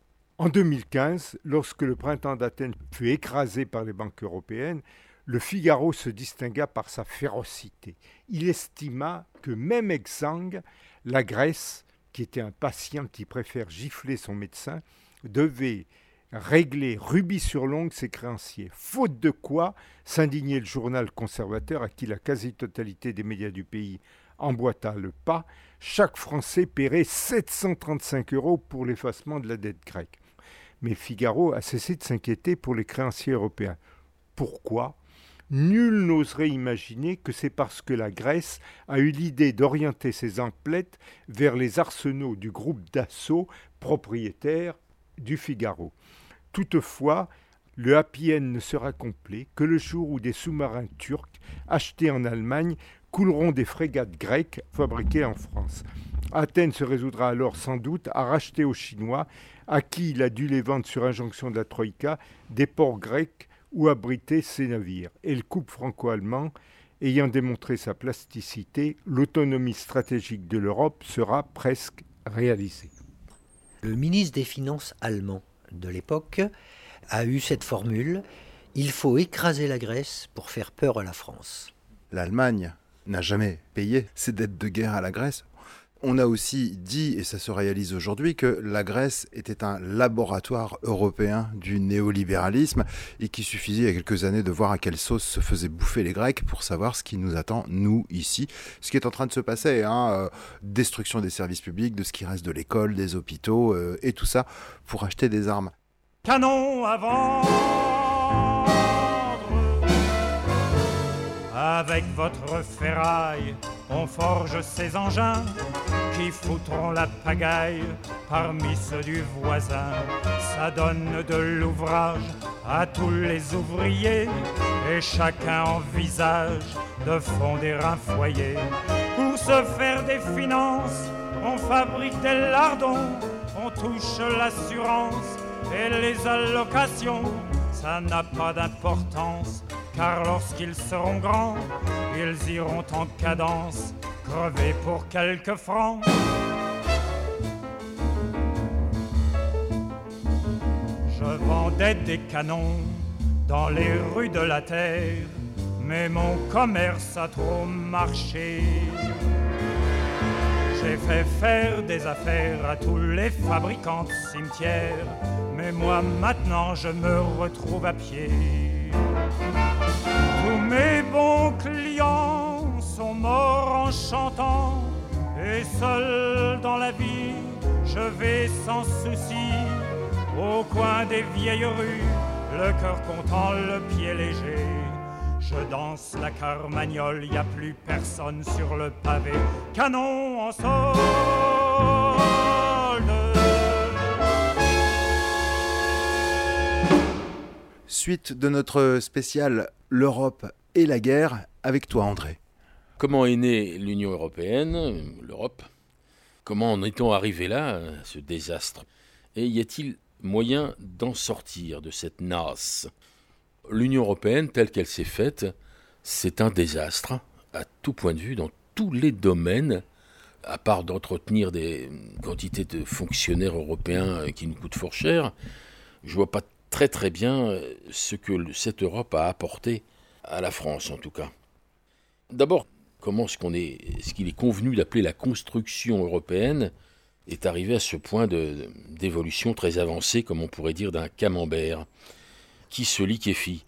En deux mille quinze, lorsque le printemps d'Athènes fut écrasé par les banques européennes, le Figaro se distingua par sa férocité. Il estima que même exsangue, la Grèce, qui était un patient qui préfère gifler son médecin, devait régler rubis sur l'ongle ses créanciers. Faute de quoi, s'indignait le journal conservateur à qui la quasi-totalité des médias du pays emboîta le pas, chaque Français paierait sept cent trente-cinq euros pour l'effacement de la dette grecque. mais Figaro a cessé de s'inquiéter pour les créanciers européens. Pourquoi ? Nul n'oserait imaginer que c'est parce que la Grèce a eu l'idée d'orienter ses emplettes vers les arsenaux du groupe Dassault, propriétaire du Figaro. Toutefois, le happy end ne sera complet que le jour où des sous-marins turcs achetés en Allemagne couleront des frégates grecques fabriquées en France. Athènes se résoudra alors sans doute à racheter aux Chinois, à qui il a dû les vendre sur injonction de la Troïka, des ports grecs où abriter ses navires. Et le couple franco-allemand, ayant démontré sa plasticité, l'autonomie stratégique de l'Europe sera presque réalisée. Le ministre des Finances allemand de l'époque a eu cette formule « Il faut écraser la Grèce pour faire peur à la France ». L'Allemagne n'a jamais payé ses dettes de guerre à la Grèce. On a aussi dit, et ça se réalise aujourd'hui, que la Grèce était un laboratoire européen du néolibéralisme et qu'il suffisait il y a quelques années de voir à quelle sauce se faisaient bouffer les Grecs pour savoir ce qui nous attend, nous, ici. Ce qui est en train de se passer, hein, euh, destruction des services publics, de ce qui reste de l'école, des hôpitaux, euh, et tout ça pour acheter des armes. Canon à vendre, avec votre ferraille, on forge ces engins qui foutront la pagaille parmi ceux du voisin. Ça donne de l'ouvrage à tous les ouvriers et chacun envisage de fonder un foyer. Pour se faire des finances, on fabrique des lardons, on touche l'assurance et les allocations. Ça n'a pas d'importance, car lorsqu'ils seront grands, ils iront en cadence, crever pour quelques francs. Je vendais des canons dans les rues de la terre, mais mon commerce a trop marché. J'ai fait faire des affaires à tous les fabricants de cimetières, mais moi maintenant je me retrouve à pied. Tous mes bons clients sont morts en chantant, et seul dans la vie je vais sans souci, au coin des vieilles rues, le cœur content, le pied léger. Je danse la carmagnole, y a plus personne sur le pavé. Canon en solde. Suite de notre spécial L'Europe et la guerre, avec toi André. Comment est née l'Union européenne, l'Europe ? Comment en est-on arrivé là, à ce désastre ? Et y a-t-il moyen d'en sortir de cette nasse ? L'Union européenne, telle qu'elle s'est faite, c'est un désastre, à tout point de vue, dans tous les domaines, à part d'entretenir des quantités de fonctionnaires européens qui nous coûtent fort cher. Je ne vois pas très très bien ce que cette Europe a apporté à la France, en tout cas. D'abord, comment est-ce, qu'on est, ce qu'il est convenu d'appeler la construction européenne est arrivé à ce point de, d'évolution très avancée, comme on pourrait dire d'un camembert qui se liquéfie.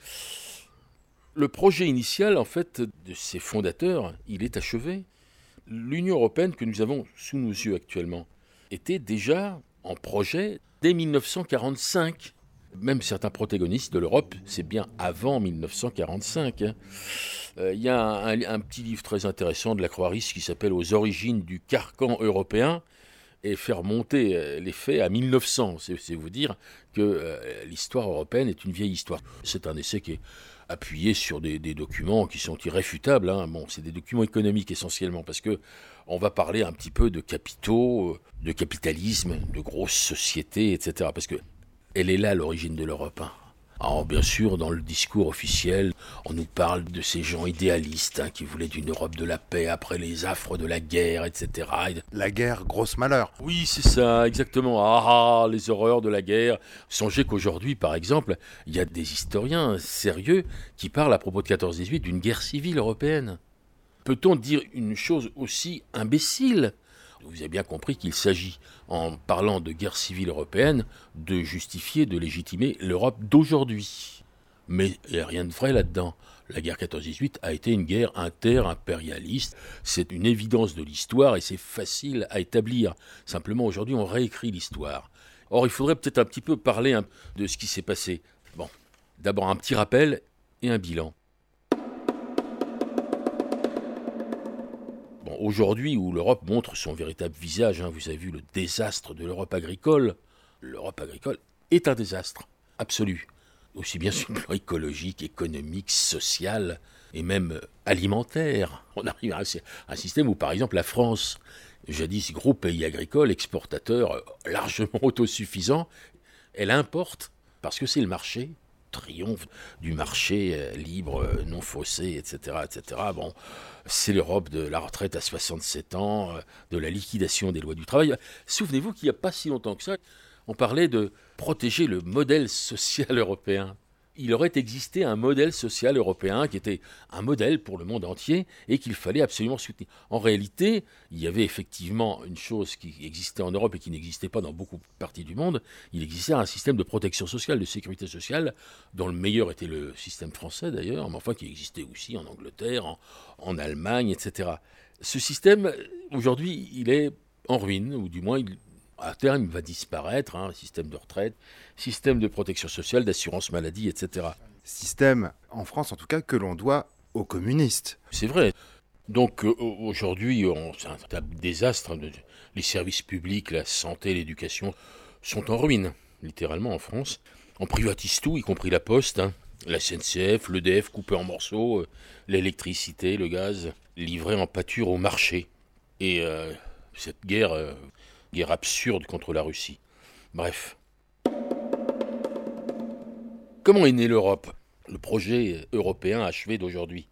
Le projet initial, en fait, de ses fondateurs, il est achevé. L'Union européenne que nous avons sous nos yeux actuellement était déjà en projet dès dix-neuf cent quarante-cinq. Même certains protagonistes de l'Europe, c'est bien avant dix-neuf cent quarante-cinq. Il euh, y a un, un, un petit livre très intéressant de Lacroix-Rice qui s'appelle « Aux origines du carcan européen » et faire monter euh, les faits à mille neuf cents. C'est, c'est vous dire que euh, l'histoire européenne est une vieille histoire. C'est un essai qui est appuyé sur des, des documents qui sont irréfutables. Hein. Bon, c'est des documents économiques essentiellement, parce que on va parler un petit peu de capitaux, de capitalisme, de grosses sociétés, et cetera. Parce que elle est là l'origine de l'Europe. Hein. Alors bien sûr, dans le discours officiel, on nous parle de ces gens idéalistes hein, qui voulaient d'une Europe de la paix après les affres de la guerre, et cetera. La guerre, grosse malheur. Oui, c'est ça, exactement. Ah, ah, les horreurs de la guerre. Songez qu'aujourd'hui, par exemple, il y a des historiens sérieux qui parlent à propos de quatorze dix-huit d'une guerre civile européenne. Peut-on dire une chose aussi imbécile ? Vous avez bien compris qu'il s'agit, en parlant de guerre civile européenne, de justifier, de légitimer l'Europe d'aujourd'hui. Mais il n'y a rien de vrai là-dedans. La guerre quatorze dix-huit a été une guerre inter-impérialiste. C'est une évidence de l'histoire et c'est facile à établir. Simplement, aujourd'hui, on réécrit l'histoire. Or, il faudrait peut-être un petit peu parler hein, de ce qui s'est passé. Bon, d'abord un petit rappel et un bilan. Bon, aujourd'hui, où l'Europe montre son véritable visage, hein, vous avez vu le désastre de l'Europe agricole. L'Europe agricole est un désastre absolu, aussi bien sur le plan écologique, économique, social et même alimentaire. On arrive à un système où, par exemple, la France, jadis gros pays agricole, exportateur largement autosuffisant, elle importe parce que c'est le marché, triomphe du marché libre, non faussé, et cetera, et cetera. Bon, c'est l'Europe de la retraite à soixante-sept ans, de la liquidation des lois du travail. Souvenez-vous qu'il n'y a pas si longtemps que ça, on parlait de protéger le modèle social européen. Il aurait existé un modèle social européen qui était un modèle pour le monde entier et qu'il fallait absolument soutenir. En réalité, il y avait effectivement une chose qui existait en Europe et qui n'existait pas dans beaucoup de parties du monde. Il existait un système de protection sociale, de sécurité sociale, dont le meilleur était le système français d'ailleurs, mais enfin qui existait aussi en Angleterre, en, en Allemagne, et cetera. Ce système, aujourd'hui, il est en ruine, ou du moins, il, à terme, il va disparaître, hein, système de retraite, système de protection sociale, d'assurance maladie, et cetera. Système, en France en tout cas, que l'on doit aux communistes. C'est vrai. Donc euh, aujourd'hui, on, c'est un désastre. Les services publics, la santé, l'éducation sont en ruine, littéralement en France. On privatise tout, y compris la poste, hein. La S N C F, l'E D F coupé en morceaux, euh, l'électricité, le gaz, livré en pâture au marché. Et euh, cette guerre... Euh, guerre absurde contre la Russie. Bref. Comment est née l'Europe ? Le projet européen achevé d'aujourd'hui.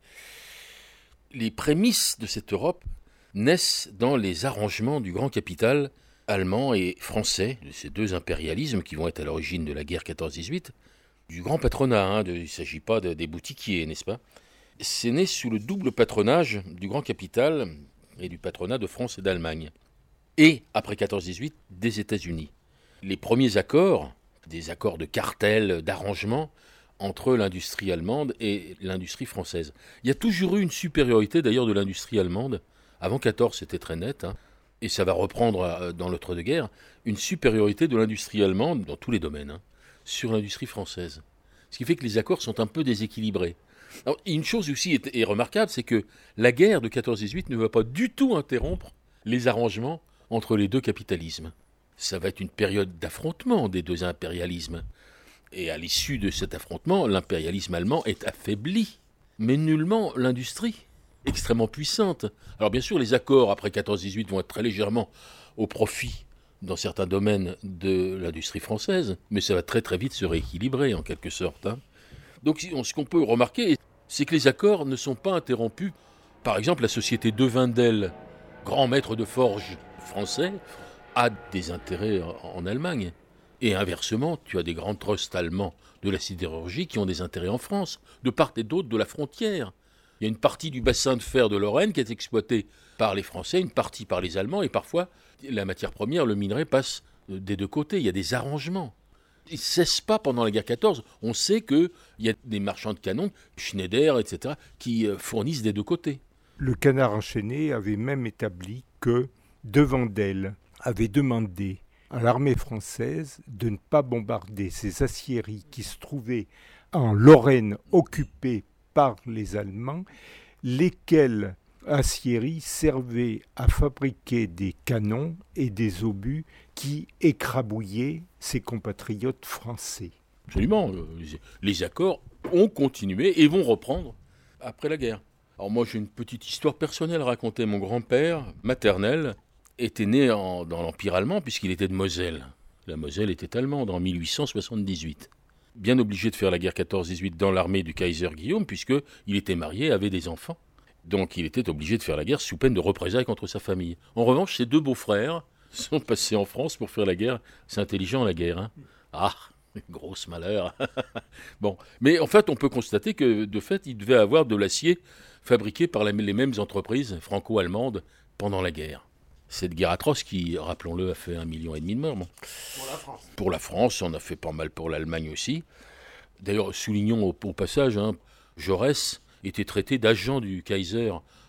Les prémices de cette Europe naissent dans les arrangements du grand capital allemand et français, de ces deux impérialismes qui vont être à l'origine de la guerre quatorze dix-huit, du grand patronat, hein, de, il ne s'agit pas de, des boutiquiers, n'est-ce pas ? C'est né sous le double patronage du grand capital et du patronat de France et d'Allemagne. Et, après quatorze dix-huit, des États-Unis. Les premiers accords, des accords de cartel, d'arrangement, entre l'industrie allemande et l'industrie française. Il y a toujours eu une supériorité, d'ailleurs, de l'industrie allemande. Avant quatorze, c'était très net, hein, et ça va reprendre dans l'entre-deux-guerres, une supériorité de l'industrie allemande, dans tous les domaines, hein, sur l'industrie française. Ce qui fait que les accords sont un peu déséquilibrés. Alors, une chose aussi est, est remarquable, c'est que la guerre de quatorze dix-huit ne va pas du tout interrompre les arrangements entre les deux capitalismes. Ça va être une période d'affrontement des deux impérialismes. Et à l'issue de cet affrontement, l'impérialisme allemand est affaibli, mais nullement l'industrie, extrêmement puissante. Alors bien sûr, les accords après quatorze dix-huit vont être très légèrement au profit, dans certains domaines, de l'industrie française, mais ça va très très vite se rééquilibrer, en quelque sorte. Hein. Donc ce qu'on peut remarquer, c'est que les accords ne sont pas interrompus. Par exemple, la société De Wendel, grand maître de forge français, a des intérêts en Allemagne. Et inversement, tu as des grands trusts allemands de la sidérurgie qui ont des intérêts en France, de part et d'autre de la frontière. Il y a une partie du bassin de fer de Lorraine qui est exploitée par les Français, une partie par les Allemands, et parfois la matière première, le minerai, passe des deux côtés. Il y a des arrangements. Il ne cesse pas pendant la guerre quatorze. On sait qu'il y a des marchands de canons, Schneider, et cetera, qui fournissent des deux côtés. Le Canard enchaîné avait même établi que De Wendel avait demandé à l'armée française de ne pas bombarder ces aciéries qui se trouvaient en Lorraine occupées par les Allemands, lesquelles aciéries servaient à fabriquer des canons et des obus qui écrabouillaient ses compatriotes français. Absolument. Les accords ont continué et vont reprendre après la guerre. Alors moi j'ai une petite histoire personnelle à raconter. Mon grand-père maternel était né en, dans l'Empire allemand puisqu'il était de Moselle. La Moselle était allemande en mille huit cent soixante-dix-huit. Bien obligé de faire la guerre quatorze dix-huit dans l'armée du Kaiser Guillaume puisqu'il était marié, avait des enfants. Donc il était obligé de faire la guerre sous peine de représailles contre sa famille. En revanche, ses deux beaux-frères sont passés en France pour faire la guerre. C'est intelligent la guerre, hein. Ah, grosse malheur. Bon, mais en fait, on peut constater que de fait, il devait avoir de l'acier fabriqué par les mêmes entreprises franco-allemandes pendant la guerre. Cette guerre atroce qui, rappelons-le, a fait un million et demi de morts. Bon. Pour la France. Pour la France, on a fait pas mal pour l'Allemagne aussi. D'ailleurs, soulignons au, au passage, hein, Jaurès était traité d'agent du Kaiser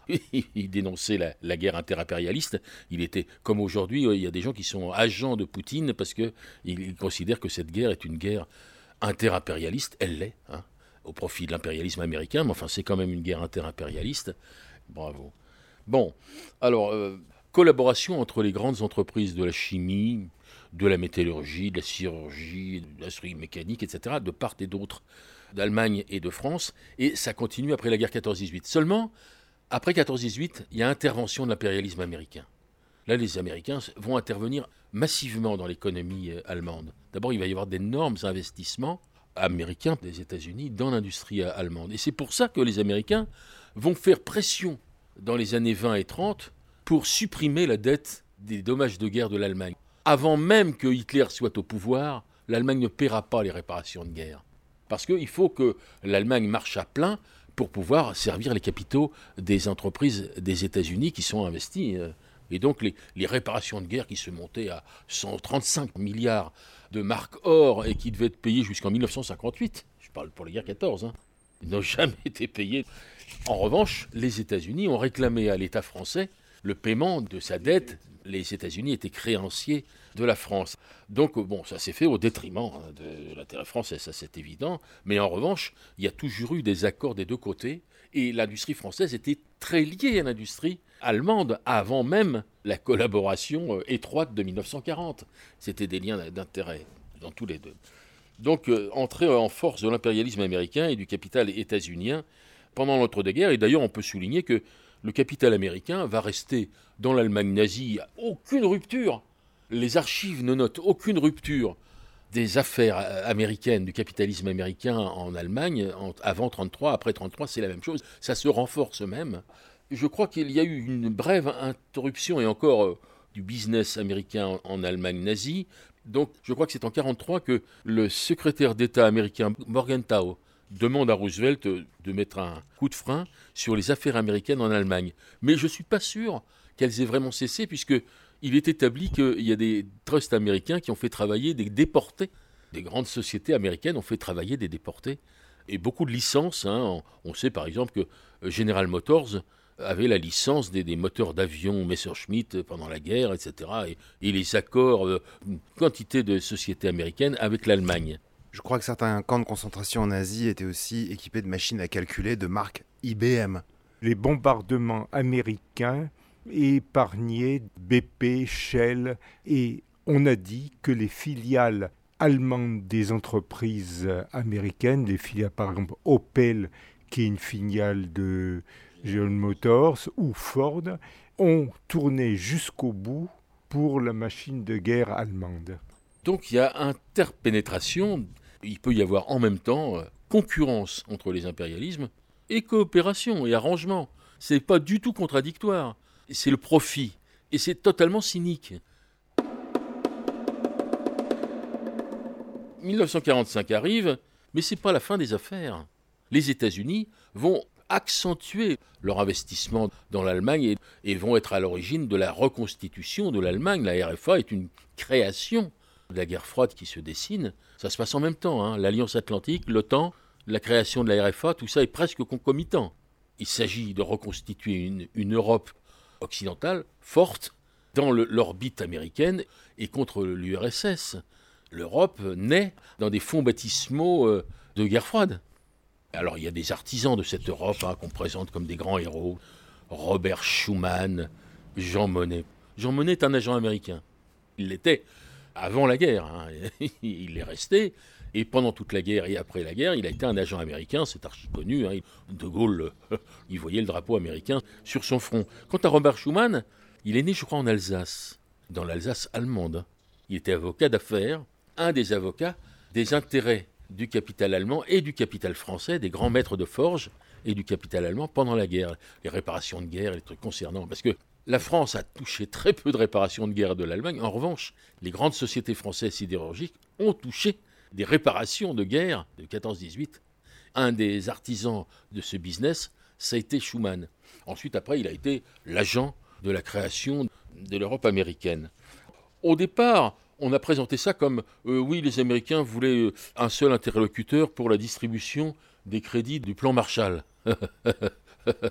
il dénonçait la, la guerre interimpérialiste. Il était, comme aujourd'hui, il y a des gens qui sont agents de Poutine parce qu'ils considèrent que cette guerre est une guerre interimpérialiste. Elle l'est, hein, au profit de l'impérialisme américain, mais enfin, c'est quand même une guerre interimpérialiste. Bravo. Bon, alors, euh, collaboration entre les grandes entreprises de la chimie, de la métallurgie, de la chirurgie, de l'industrie mécanique, et cetera, de part et d'autre, d'Allemagne et de France, et ça continue après la guerre quatorze dix-huit. Seulement, après quatorze dix-huit, il y a intervention de l'impérialisme américain. Là, les Américains vont intervenir massivement dans l'économie allemande. D'abord, il va y avoir d'énormes investissements américains des États-Unis dans l'industrie allemande. Et c'est pour ça que les Américains vont faire pression dans les années vingt et trente pour supprimer la dette des dommages de guerre de l'Allemagne. Avant même que Hitler soit au pouvoir, l'Allemagne ne paiera pas les réparations de guerre. Parce qu'il faut que l'Allemagne marche à plein pour pouvoir servir les capitaux des entreprises des États-Unis qui sont investies. Et donc les, les réparations de guerre qui se montaient à cent trente-cinq milliards de marques or et qui devaient être payées jusqu'en mille neuf cent cinquante-huit, je parle pour la guerre quatorze, hein, n'ont jamais été payées. En revanche, les États-Unis ont réclamé à l'État français le paiement de sa dette. Les États-Unis étaient créanciers de la France. Donc, bon, ça s'est fait au détriment de l'intérêt français, ça c'est évident. Mais en revanche, il y a toujours eu des accords des deux côtés. Et l'industrie française était très liée à l'industrie allemande avant même la collaboration étroite de mille neuf cent quarante. C'était des liens d'intérêt dans tous les deux. Donc, euh, entrée en force de l'impérialisme américain et du capital états-unien pendant l'entre-deux-guerres. Et d'ailleurs, on peut souligner que le capital américain va rester dans l'Allemagne nazie, aucune rupture. Les archives ne notent aucune rupture des affaires américaines, du capitalisme américain en Allemagne, en, avant trente-trois, après trente-trois, c'est la même chose. Ça se renforce même. Je crois qu'il y a eu une brève interruption, et encore, euh, du business américain en, en Allemagne nazie. Donc, je crois que c'est en quarante-trois que le secrétaire d'État américain Morgenthau demande à Roosevelt de mettre un coup de frein sur les affaires américaines en Allemagne. Mais je ne suis pas sûr qu'elles aient vraiment cessé, puisqu'il est établi qu'il y a des trusts américains qui ont fait travailler des déportés. Des grandes sociétés américaines ont fait travailler des déportés. Et beaucoup de licences. Hein. On sait par exemple que General Motors avait la licence des, des moteurs d'avion Messerschmitt pendant la guerre, et cetera. Et, et les accords, euh, une quantité de sociétés américaines avec l'Allemagne. Je crois que certains camps de concentration en Asie étaient aussi équipés de machines à calculer de marque I B M. Les bombardements américains épargnaient B P, Shell, et on a dit que les filiales allemandes des entreprises américaines, les filiales par exemple Opel, qui est une filiale de General Motors, ou Ford, ont tourné jusqu'au bout pour la machine de guerre allemande. Donc il y a interpénétration, il peut y avoir en même temps concurrence entre les impérialismes et coopération et arrangement. Ce n'est pas du tout contradictoire, c'est le profit et c'est totalement cynique. mille neuf cent quarante-cinq arrive, mais ce n'est pas la fin des affaires. Les États-Unis vont accentuer leur investissement dans l'Allemagne et, et vont être à l'origine de la reconstitution de l'Allemagne. La R F A est une création de la guerre froide qui se dessine. Ça se passe en même temps, hein. L'Alliance Atlantique, l'OTAN, la création de la R F A, tout ça est presque concomitant. Il s'agit de reconstituer une, une Europe occidentale forte dans le, l'orbite américaine et contre l'U R S S. L'Europe naît dans des fonds baptismaux euh, de guerre froide. Alors il y a des artisans de cette Europe hein, qu'on présente comme des grands héros. Robert Schuman, Jean Monnet. Jean Monnet est un agent américain. Il l'était avant la guerre. Hein. Il est resté. Et pendant toute la guerre et après la guerre, il a été un agent américain. C'est archi connu. Hein. De Gaulle, il voyait le drapeau américain sur son front. Quant à Robert Schuman, il est né, je crois, en Alsace. Dans l'Alsace allemande. Il était avocat d'affaires. Un des avocats des intérêts du capital allemand et du capital français, des grands maîtres de forge et du capital allemand pendant la guerre. Les réparations de guerre, les trucs concernant. Parce que la France a touché très peu de réparations de guerre de l'Allemagne. En revanche, les grandes sociétés françaises sidérurgiques ont touché des réparations de guerre de quatorze dix-huit. Un des artisans de ce business, ça a été Schuman. Ensuite, après, il a été l'agent de la création de l'Europe américaine. Au départ, on a présenté ça comme, euh, oui, les Américains voulaient euh, un seul interlocuteur pour la distribution des crédits du plan Marshall.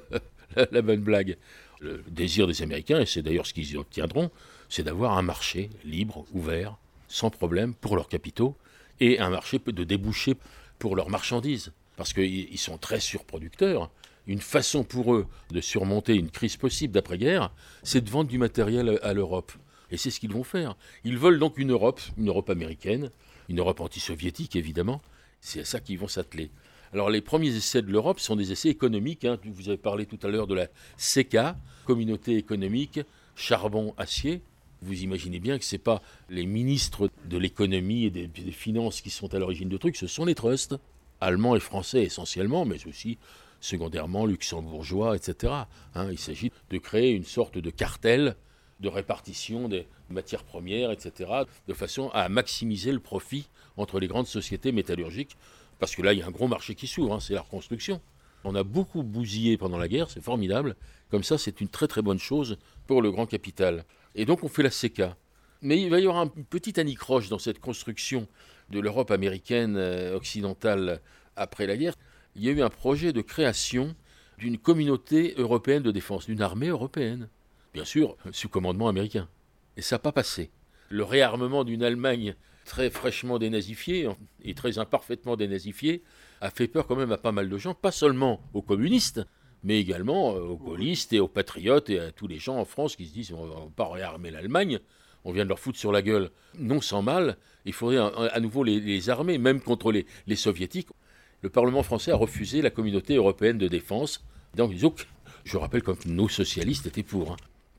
la, la bonne blague. Le désir des Américains, et c'est d'ailleurs ce qu'ils obtiendront, c'est d'avoir un marché libre, ouvert, sans problème pour leurs capitaux, et un marché de débouchés pour leurs marchandises, parce qu'ils sont très surproducteurs. Une façon pour eux de surmonter une crise possible d'après-guerre, c'est de vendre du matériel à l'Europe. Et c'est ce qu'ils vont faire. Ils veulent donc une Europe, une Europe américaine, une Europe anti-soviétique évidemment. C'est à ça qu'ils vont s'atteler. Alors les premiers essais de l'Europe sont des essais économiques. Hein. Vous avez parlé tout à l'heure de la C E C A, Communauté économique, charbon-acier. Vous imaginez bien que ce n'est pas les ministres de l'économie et des, des finances qui sont à l'origine de trucs, ce sont les trusts, allemands et français essentiellement, mais aussi secondairement luxembourgeois, et cetera. Hein, il s'agit de créer une sorte de cartel de répartition des matières premières, et cetera, de façon à maximiser le profit entre les grandes sociétés métallurgiques, parce que là, il y a un gros marché qui s'ouvre, hein, c'est la reconstruction. On a beaucoup bousillé pendant la guerre, c'est formidable. Comme ça, c'est une très très bonne chose pour le grand capital. Et donc, on fait la C E C A. Mais il va y avoir un petit anicroche dans cette construction de l'Europe américaine euh, occidentale après la guerre. Il y a eu un projet de création d'une communauté européenne de défense, d'une armée européenne. Bien sûr, sous commandement américain. Et ça n'a pas passé. Le réarmement d'une Allemagne très fraîchement dénazifiée et très imparfaitement dénazifiée a fait peur quand même à pas mal de gens, pas seulement aux communistes, mais également aux gaullistes et aux patriotes et à tous les gens en France qui se disent on ne va pas réarmer l'Allemagne, on vient de leur foutre sur la gueule, non sans mal, il faudrait à nouveau les, les armer, même contre les, les soviétiques. Le Parlement français a refusé la communauté européenne de défense. Donc, je rappelle comme nos socialistes étaient pour. Hein.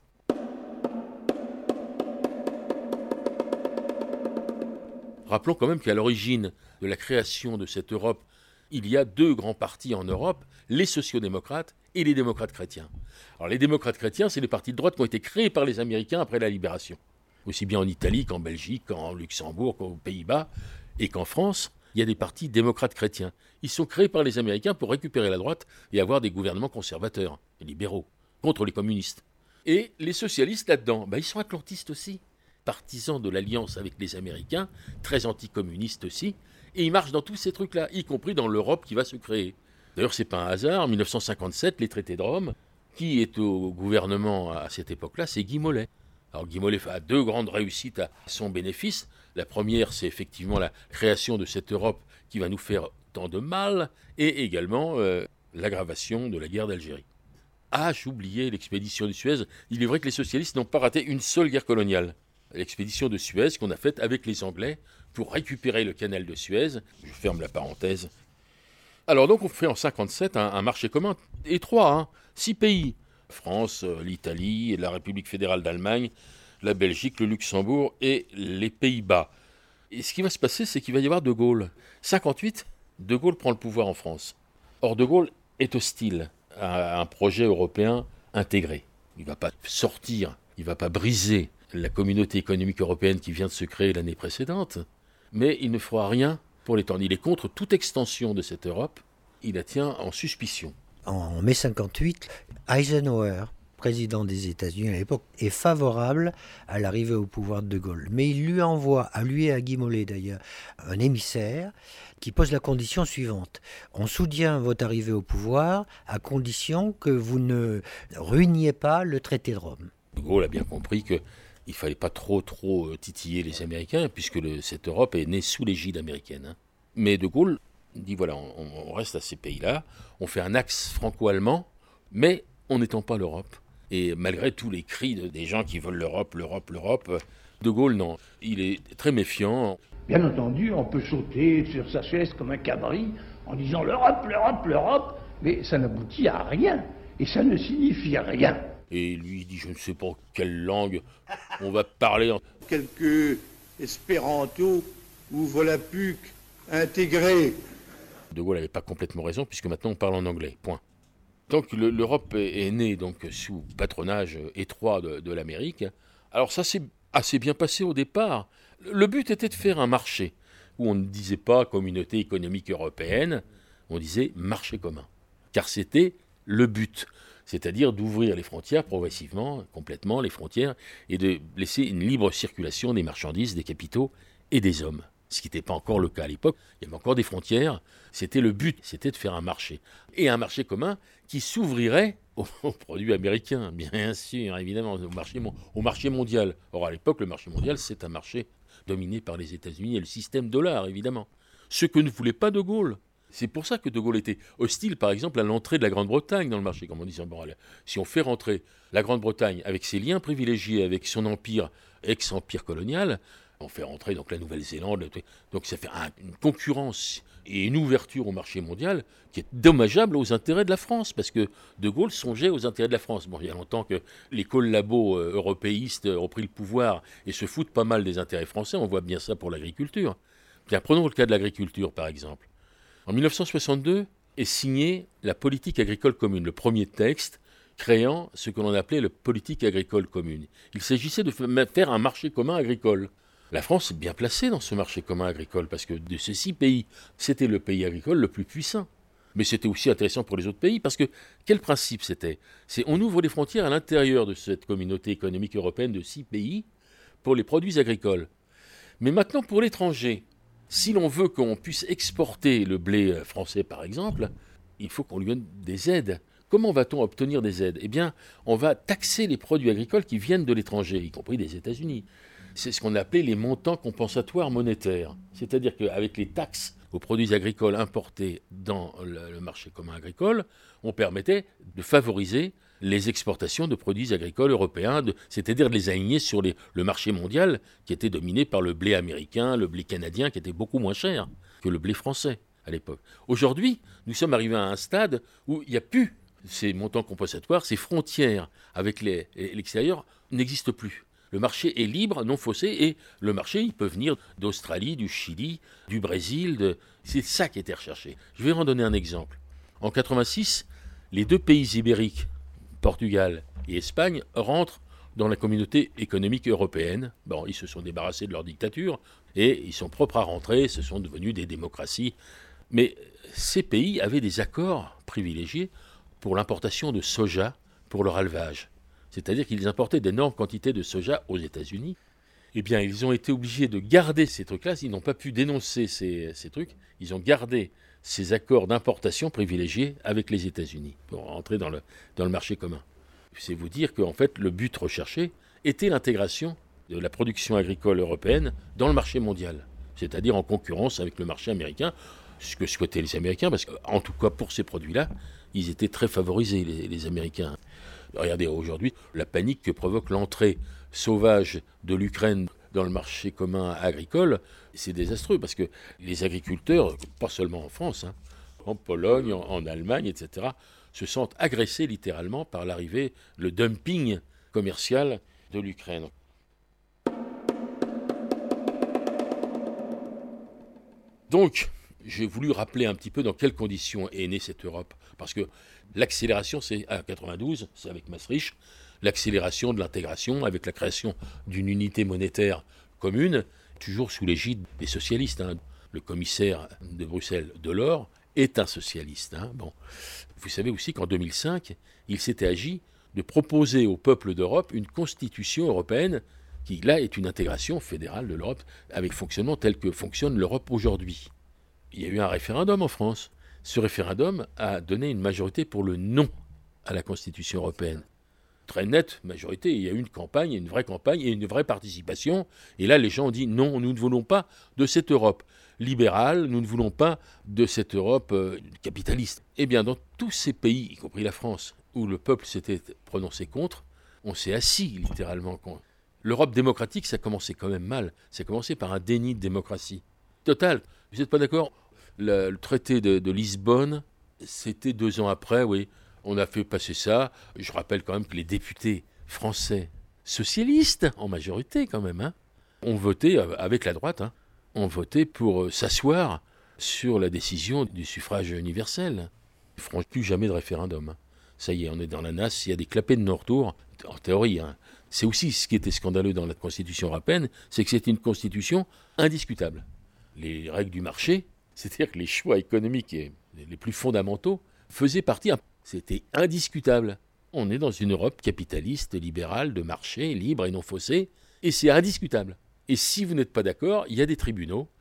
Rappelons quand même qu'à l'origine de la création de cette Europe, il y a deux grands partis en Europe, les sociodémocrates et les démocrates chrétiens. Alors les démocrates chrétiens, c'est les partis de droite qui ont été créés par les Américains après la libération. Aussi bien en Italie qu'en Belgique, qu'en Luxembourg, qu'aux Pays-Bas et qu'en France, il y a des partis démocrates chrétiens. Ils sont créés par les Américains pour récupérer la droite et avoir des gouvernements conservateurs et libéraux, contre les communistes. Et les socialistes là-dedans, ben, ils sont atlantistes aussi. Partisans de l'alliance avec les Américains, très anticommunistes aussi, et ils marchent dans tous ces trucs-là, y compris dans l'Europe qui va se créer. D'ailleurs, c'est pas un hasard, en dix-neuf cent cinquante-sept, les traités de Rome, qui est au gouvernement à cette époque-là, c'est Guy Mollet. Alors Guy Mollet a deux grandes réussites à son bénéfice. La première, c'est effectivement la création de cette Europe qui va nous faire tant de mal, et également euh, l'aggravation de la guerre d'Algérie. Ah, j'oubliais l'expédition de Suez. Il est vrai que les socialistes n'ont pas raté une seule guerre coloniale. L'expédition de Suez qu'on a faite avec les Anglais pour récupérer le canal de Suez. Je ferme la parenthèse. Alors donc on fait en cinquante-sept un, un marché commun étroit, hein, six pays. France, l'Italie, la République fédérale d'Allemagne, la Belgique, le Luxembourg et les Pays-Bas. Et ce qui va se passer, c'est qu'il va y avoir De Gaulle. cinquante-huit, De Gaulle prend le pouvoir en France. Or, De Gaulle est hostile à un projet européen intégré. Il ne va pas sortir, il ne va pas briser la communauté économique européenne qui vient de se créer l'année précédente, mais il ne fera rien pour l'étendre. Il est contre toute extension de cette Europe, il la tient en suspicion. En mai cinquante-huit, Eisenhower, président des États-Unis à l'époque, est favorable à l'arrivée au pouvoir de De Gaulle. Mais il lui envoie, à lui et à Guy Mollet d'ailleurs, un émissaire qui pose la condition suivante. On soutient votre arrivée au pouvoir à condition que vous ne ruiniez pas le traité de Rome. De Gaulle a bien compris qu'il ne fallait pas trop trop titiller les Américains, puisque le, cette Europe est née sous l'égide américaine. Hein. Mais De Gaulle dit voilà, on, on reste à ces pays-là, on fait un axe franco-allemand, mais on n'étend pas l'Europe. Et malgré tous les cris de, des gens qui veulent l'Europe, l'Europe, l'Europe, De Gaulle, non. Il est très méfiant. Bien entendu, on peut sauter sur sa chaise comme un cabri en disant l'Europe, l'Europe, l'Europe, mais ça n'aboutit à rien. Et ça ne signifie rien. Et lui, il dit, je ne sais pas quelle langue on va parler. En... Quelques espéranto ou volapük intégrés. De Gaulle n'avait pas complètement raison, puisque maintenant on parle en anglais, point. Donc le, l'Europe est, est née donc, sous patronage étroit de, de l'Amérique. Alors ça s'est assez bien passé au départ. Le but était de faire un marché, où on ne disait pas communauté économique européenne, on disait marché commun. Car c'était le but, c'est-à-dire d'ouvrir les frontières progressivement, complètement les frontières, et de laisser une libre circulation des marchandises, des capitaux et des hommes. ce qui n'était pas encore le cas à l'époque. Il y avait encore des frontières. C'était le but, c'était de faire un marché. Et un marché commun qui s'ouvrirait aux, aux produits américains, bien sûr, évidemment, au marché, au marché mondial. Or, à l'époque, le marché mondial, c'est un marché dominé par les États-Unis et le système dollar, évidemment. Ce que ne voulait pas De Gaulle. C'est pour ça que De Gaulle était hostile, par exemple, à l'entrée de la Grande-Bretagne dans le marché, comme on disait, bon, allez, si on fait rentrer la Grande-Bretagne avec ses liens privilégiés, avec son empire, ex-empire colonial, on fait rentrer donc la Nouvelle-Zélande, donc ça fait un, une concurrence et une ouverture au marché mondial qui est dommageable aux intérêts de la France, parce que De Gaulle songeait aux intérêts de la France. Bon, il y a longtemps que les collabos euh, européistes ont pris le pouvoir et se foutent pas mal des intérêts français, on voit bien ça pour l'agriculture. Bien, prenons le cas de l'agriculture, par exemple. En mille neuf cent soixante-deux est signée la politique agricole commune, le premier texte créant ce que l'on appelait la politique agricole commune. Il s'agissait de faire un marché commun agricole. La France est bien placée dans ce marché commun agricole parce que de ces six pays, c'était le pays agricole le plus puissant. Mais c'était aussi intéressant pour les autres pays parce que quel principe c'était ? C'est on ouvre les frontières à l'intérieur de cette communauté économique européenne de six pays pour les produits agricoles. Mais maintenant pour l'étranger, si l'on veut qu'on puisse exporter le blé français par exemple, il faut qu'on lui donne des aides. Comment va-t-on obtenir des aides ? Eh bien, on va taxer les produits agricoles qui viennent de l'étranger, y compris des États-Unis. C'est ce qu'on appelait les montants compensatoires monétaires. C'est-à-dire qu'avec les taxes aux produits agricoles importés dans le, le marché commun agricole, on permettait de favoriser les exportations de produits agricoles européens, de, c'est-à-dire de les aligner sur les, le marché mondial qui était dominé par le blé américain, le blé canadien qui était beaucoup moins cher que le blé français à l'époque. Aujourd'hui, nous sommes arrivés à un stade où il n'y a plus ces montants compensatoires, ces frontières avec les, l'extérieur n'existent plus. Le marché est libre, non faussé, et le marché, il peut venir d'Australie, du Chili, du Brésil. De... C'est ça qui était recherché. Je vais en donner un exemple. En quatre-vingt-six, les deux pays ibériques, Portugal et Espagne, rentrent dans la communauté économique européenne. Bon, ils se sont débarrassés de leur dictature et ils sont propres à rentrer, ce sont devenus des démocraties. Mais ces pays avaient des accords privilégiés pour l'importation de soja pour leur élevage. C'est-à-dire qu'ils importaient d'énormes quantités de soja aux États-Unis. Eh bien, ils ont été obligés de garder ces trucs-là. Ils n'ont pas pu dénoncer ces, ces trucs. Ils ont gardé ces accords d'importation privilégiés avec les États-Unis pour entrer dans le, dans le marché commun. C'est vous dire qu'en fait, le but recherché était l'intégration de la production agricole européenne dans le marché mondial, c'est-à-dire en concurrence avec le marché américain, ce que souhaitaient les Américains, parce qu'en tout cas pour ces produits-là, ils étaient très favorisés, les, les Américains. Regardez aujourd'hui la panique que provoque l'entrée sauvage de l'Ukraine dans le marché commun agricole. C'est désastreux parce que les agriculteurs, pas seulement en France, hein, en Pologne, en, en Allemagne, et cetera, se sentent agressés littéralement par l'arrivée, le dumping commercial de l'Ukraine. Donc, j'ai voulu rappeler un petit peu dans quelles conditions est née cette Europe. Parce que l'accélération, c'est à quatre-vingt-douze, c'est avec Maastricht, l'accélération de l'intégration avec la création d'une unité monétaire commune, toujours sous l'égide des socialistes. Hein. Le commissaire de Bruxelles, Delors, est un socialiste. Hein. Bon. Vous savez aussi qu'en deux mille cinq, il s'était agi de proposer au peuple d'Europe une constitution européenne qui, là, est une intégration fédérale de l'Europe avec fonctionnement tel que fonctionne l'Europe aujourd'hui. Il y a eu un référendum en France. Ce référendum a donné une majorité pour le non à la Constitution européenne. Très nette majorité. Il y a eu une campagne, une vraie campagne et une vraie participation. Et là, les gens ont dit non, nous ne voulons pas de cette Europe libérale, nous ne voulons pas de cette Europe euh, capitaliste. Eh bien, dans tous ces pays, y compris la France, où le peuple s'était prononcé contre, on s'est assis littéralement contre. L'Europe démocratique, ça commençait quand même mal. Ça a commencé par un déni de démocratie. Total. Vous n'êtes pas d'accord ? Le, le traité de, de Lisbonne, c'était deux ans après, oui. On a fait passer ça. Je rappelle quand même que les députés français, socialistes en majorité quand même, hein, ont voté avec la droite, hein, ont voté pour euh, s'asseoir sur la décision du suffrage universel. Ils ne feront plus jamais de référendum. Hein. Ça y est, on est dans la nasse. Il y a des clapets de non-retour, en théorie. Hein. C'est aussi ce qui était scandaleux dans la Constitution européenne, c'est que c'était une constitution indiscutable. Les règles du marché, c'est-à-dire que les choix économiques les plus fondamentaux faisaient partie. C'était indiscutable. On est dans une Europe capitaliste, libérale, de marché, libre et non faussée, et c'est indiscutable. Et si vous n'êtes pas d'accord, il y a des tribunaux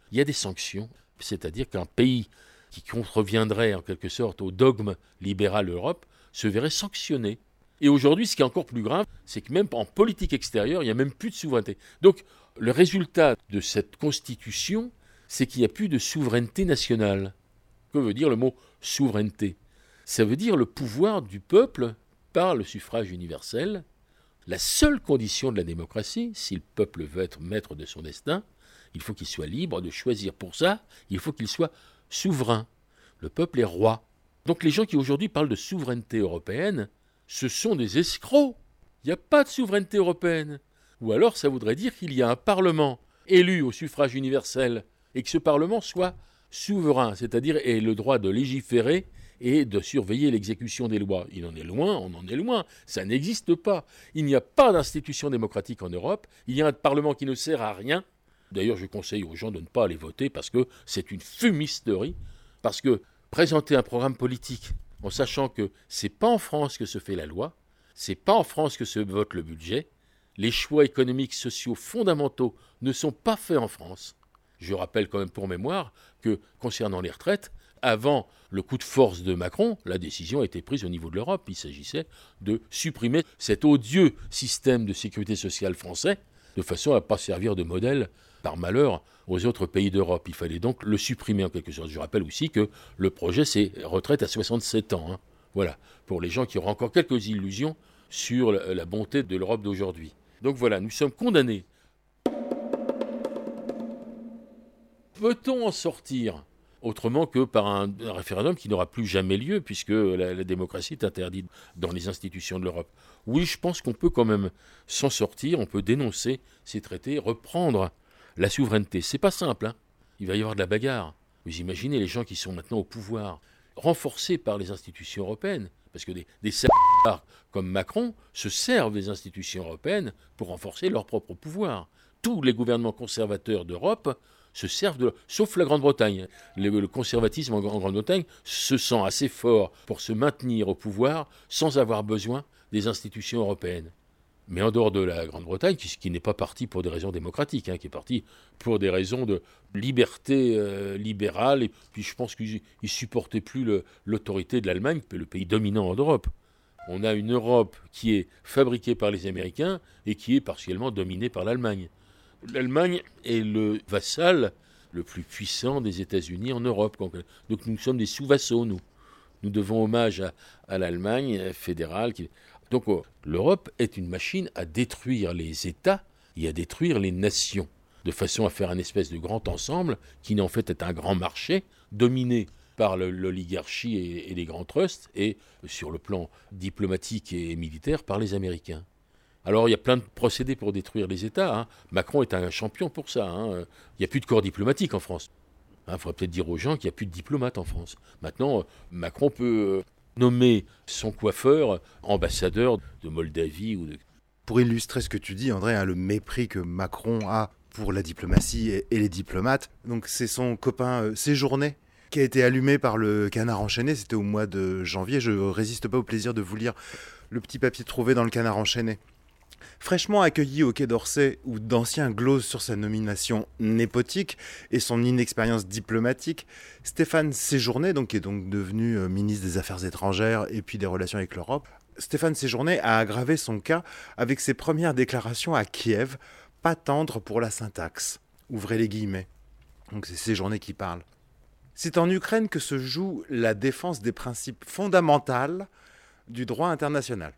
il y a des sanctions, c'est-à-dire qu'un pays qui contreviendrait en quelque sorte au dogme libéral de l'Europe se verrait sanctionné. Et aujourd'hui, ce qui est encore plus grave, c'est que même en politique extérieure, il n'y a même plus de souveraineté. Donc, le résultat de cette constitution, c'est qu'il n'y a plus de souveraineté nationale. Que veut dire le mot souveraineté ? Ça veut dire le pouvoir du peuple par le suffrage universel. La seule condition de la démocratie, si le peuple veut être maître de son destin, il faut qu'il soit libre de choisir. Pour ça, il faut qu'il soit souverain. Le peuple est roi. Donc les gens qui aujourd'hui parlent de souveraineté européenne, ce sont des escrocs. Il n'y a pas de souveraineté européenne. Ou alors ça voudrait dire qu'il y a un parlement élu au suffrage universel et que ce parlement soit souverain, c'est-à-dire ait le droit de légiférer et de surveiller l'exécution des lois. Il en est loin, on en est loin, ça n'existe pas. Il n'y a pas d'institution démocratique en Europe, il y a un parlement qui ne sert à rien. D'ailleurs, je conseille aux gens de ne pas aller voter parce que c'est une fumisterie, parce que présenter un programme politique en sachant que c'est pas en France que se fait la loi, c'est pas en France que se vote le budget, les choix économiques, sociaux fondamentaux ne sont pas faits en France. Je rappelle quand même pour mémoire que concernant les retraites, avant le coup de force de Macron, la décision a été prise au niveau de l'Europe. Il s'agissait de supprimer cet odieux système de sécurité sociale français de façon à ne pas servir de modèle, par malheur, aux autres pays d'Europe. Il fallait donc le supprimer en quelque sorte. Je rappelle aussi que le projet, c'est retraite à soixante-sept ans. Hein. Voilà, pour les gens qui auront encore quelques illusions sur la bonté de l'Europe d'aujourd'hui. Donc voilà, nous sommes condamnés. Peut-on en sortir autrement que par un, un référendum qui n'aura plus jamais lieu, puisque la, la démocratie est interdite dans les institutions de l'Europe? Oui, je pense qu'on peut quand même s'en sortir, on peut dénoncer ces traités, reprendre la souveraineté. C'est pas simple, hein. Il va y avoir de la bagarre. Vous imaginez les gens qui sont maintenant au pouvoir, renforcés par les institutions européennes, parce que des, des salariés comme Macron se servent des institutions européennes pour renforcer leur propre pouvoir. Tous les gouvernements conservateurs d'Europe se servent de... Sauf la Grande-Bretagne. Le, le conservatisme en Grande-Bretagne se sent assez fort pour se maintenir au pouvoir sans avoir besoin des institutions européennes. Mais en dehors de la Grande-Bretagne, qui, qui n'est pas partie pour des raisons démocratiques, hein, qui est partie pour des raisons de liberté euh, libérale, et puis je pense qu'ils ne supportaient plus le, l'autorité de l'Allemagne, le pays dominant en Europe. On a une Europe qui est fabriquée par les Américains et qui est partiellement dominée par l'Allemagne. L'Allemagne est le vassal le plus puissant des États-Unis en Europe. Donc nous sommes des sous-vassaux, nous. Nous devons hommage à, à l'Allemagne fédérale. Qui... Donc oh, l'Europe est une machine à détruire les États et à détruire les nations, de façon à faire un espèce de grand ensemble qui en fait est un grand marché dominé par le, l'oligarchie et, et les grands trusts, et sur le plan diplomatique et militaire par les Américains. Alors il y a plein de procédés pour détruire les États. Hein. Macron est un champion pour ça. Hein. Il n'y a plus de corps diplomatique en France. Il hein, faudrait peut-être dire aux gens qu'il n'y a plus de diplomates en France. Maintenant, Macron peut nommer son coiffeur ambassadeur de Moldavie ou de... Pour illustrer ce que tu dis, André, hein, le mépris que Macron a pour la diplomatie et, et les diplomates, donc c'est son copain euh, Séjourné qui a été allumé par le Canard enchaîné. C'était au mois de janvier. Je ne résiste pas au plaisir de vous lire le petit papier trouvé dans le Canard enchaîné. Fraîchement accueilli au Quai d'Orsay, où d'anciens glosent sur sa nomination népotique et son inexpérience diplomatique, Stéphane Séjourné, donc, qui est donc devenu euh, ministre des Affaires étrangères et puis des Relations avec l'Europe, Stéphane Séjourné a aggravé son cas avec ses premières déclarations à Kiev, pas tendre pour la syntaxe. Ouvrez les guillemets. Donc c'est Séjourné qui parle. C'est en Ukraine que se joue la défense des principes fondamentaux du droit international.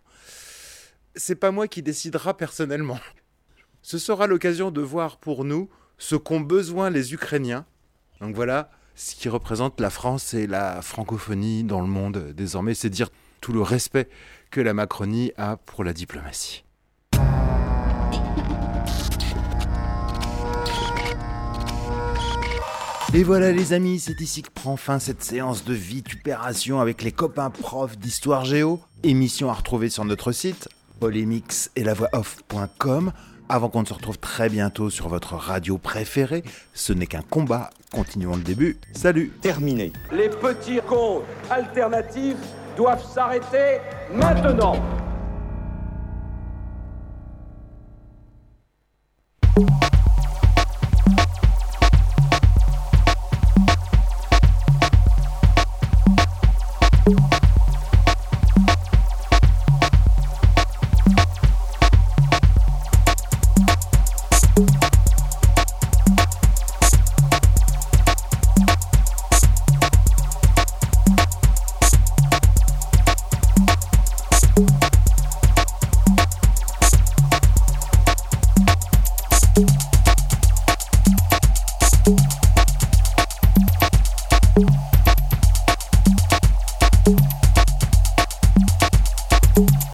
C'est pas moi qui décidera personnellement. Ce sera l'occasion de voir pour nous ce qu'ont besoin les Ukrainiens. Donc voilà ce qui représente la France et la francophonie dans le monde désormais, c'est dire tout le respect que la Macronie a pour la diplomatie. Et voilà les amis, c'est ici que prend fin cette séance de vitupération avec les copains profs d'histoire géo. Émission à retrouver sur notre site polémix et la voix off point com. Avant qu'on ne se retrouve très bientôt sur votre radio préférée, ce n'est qu'un combat. Continuons le début. Salut. Terminé. Les petits cons alternatifs doivent s'arrêter maintenant.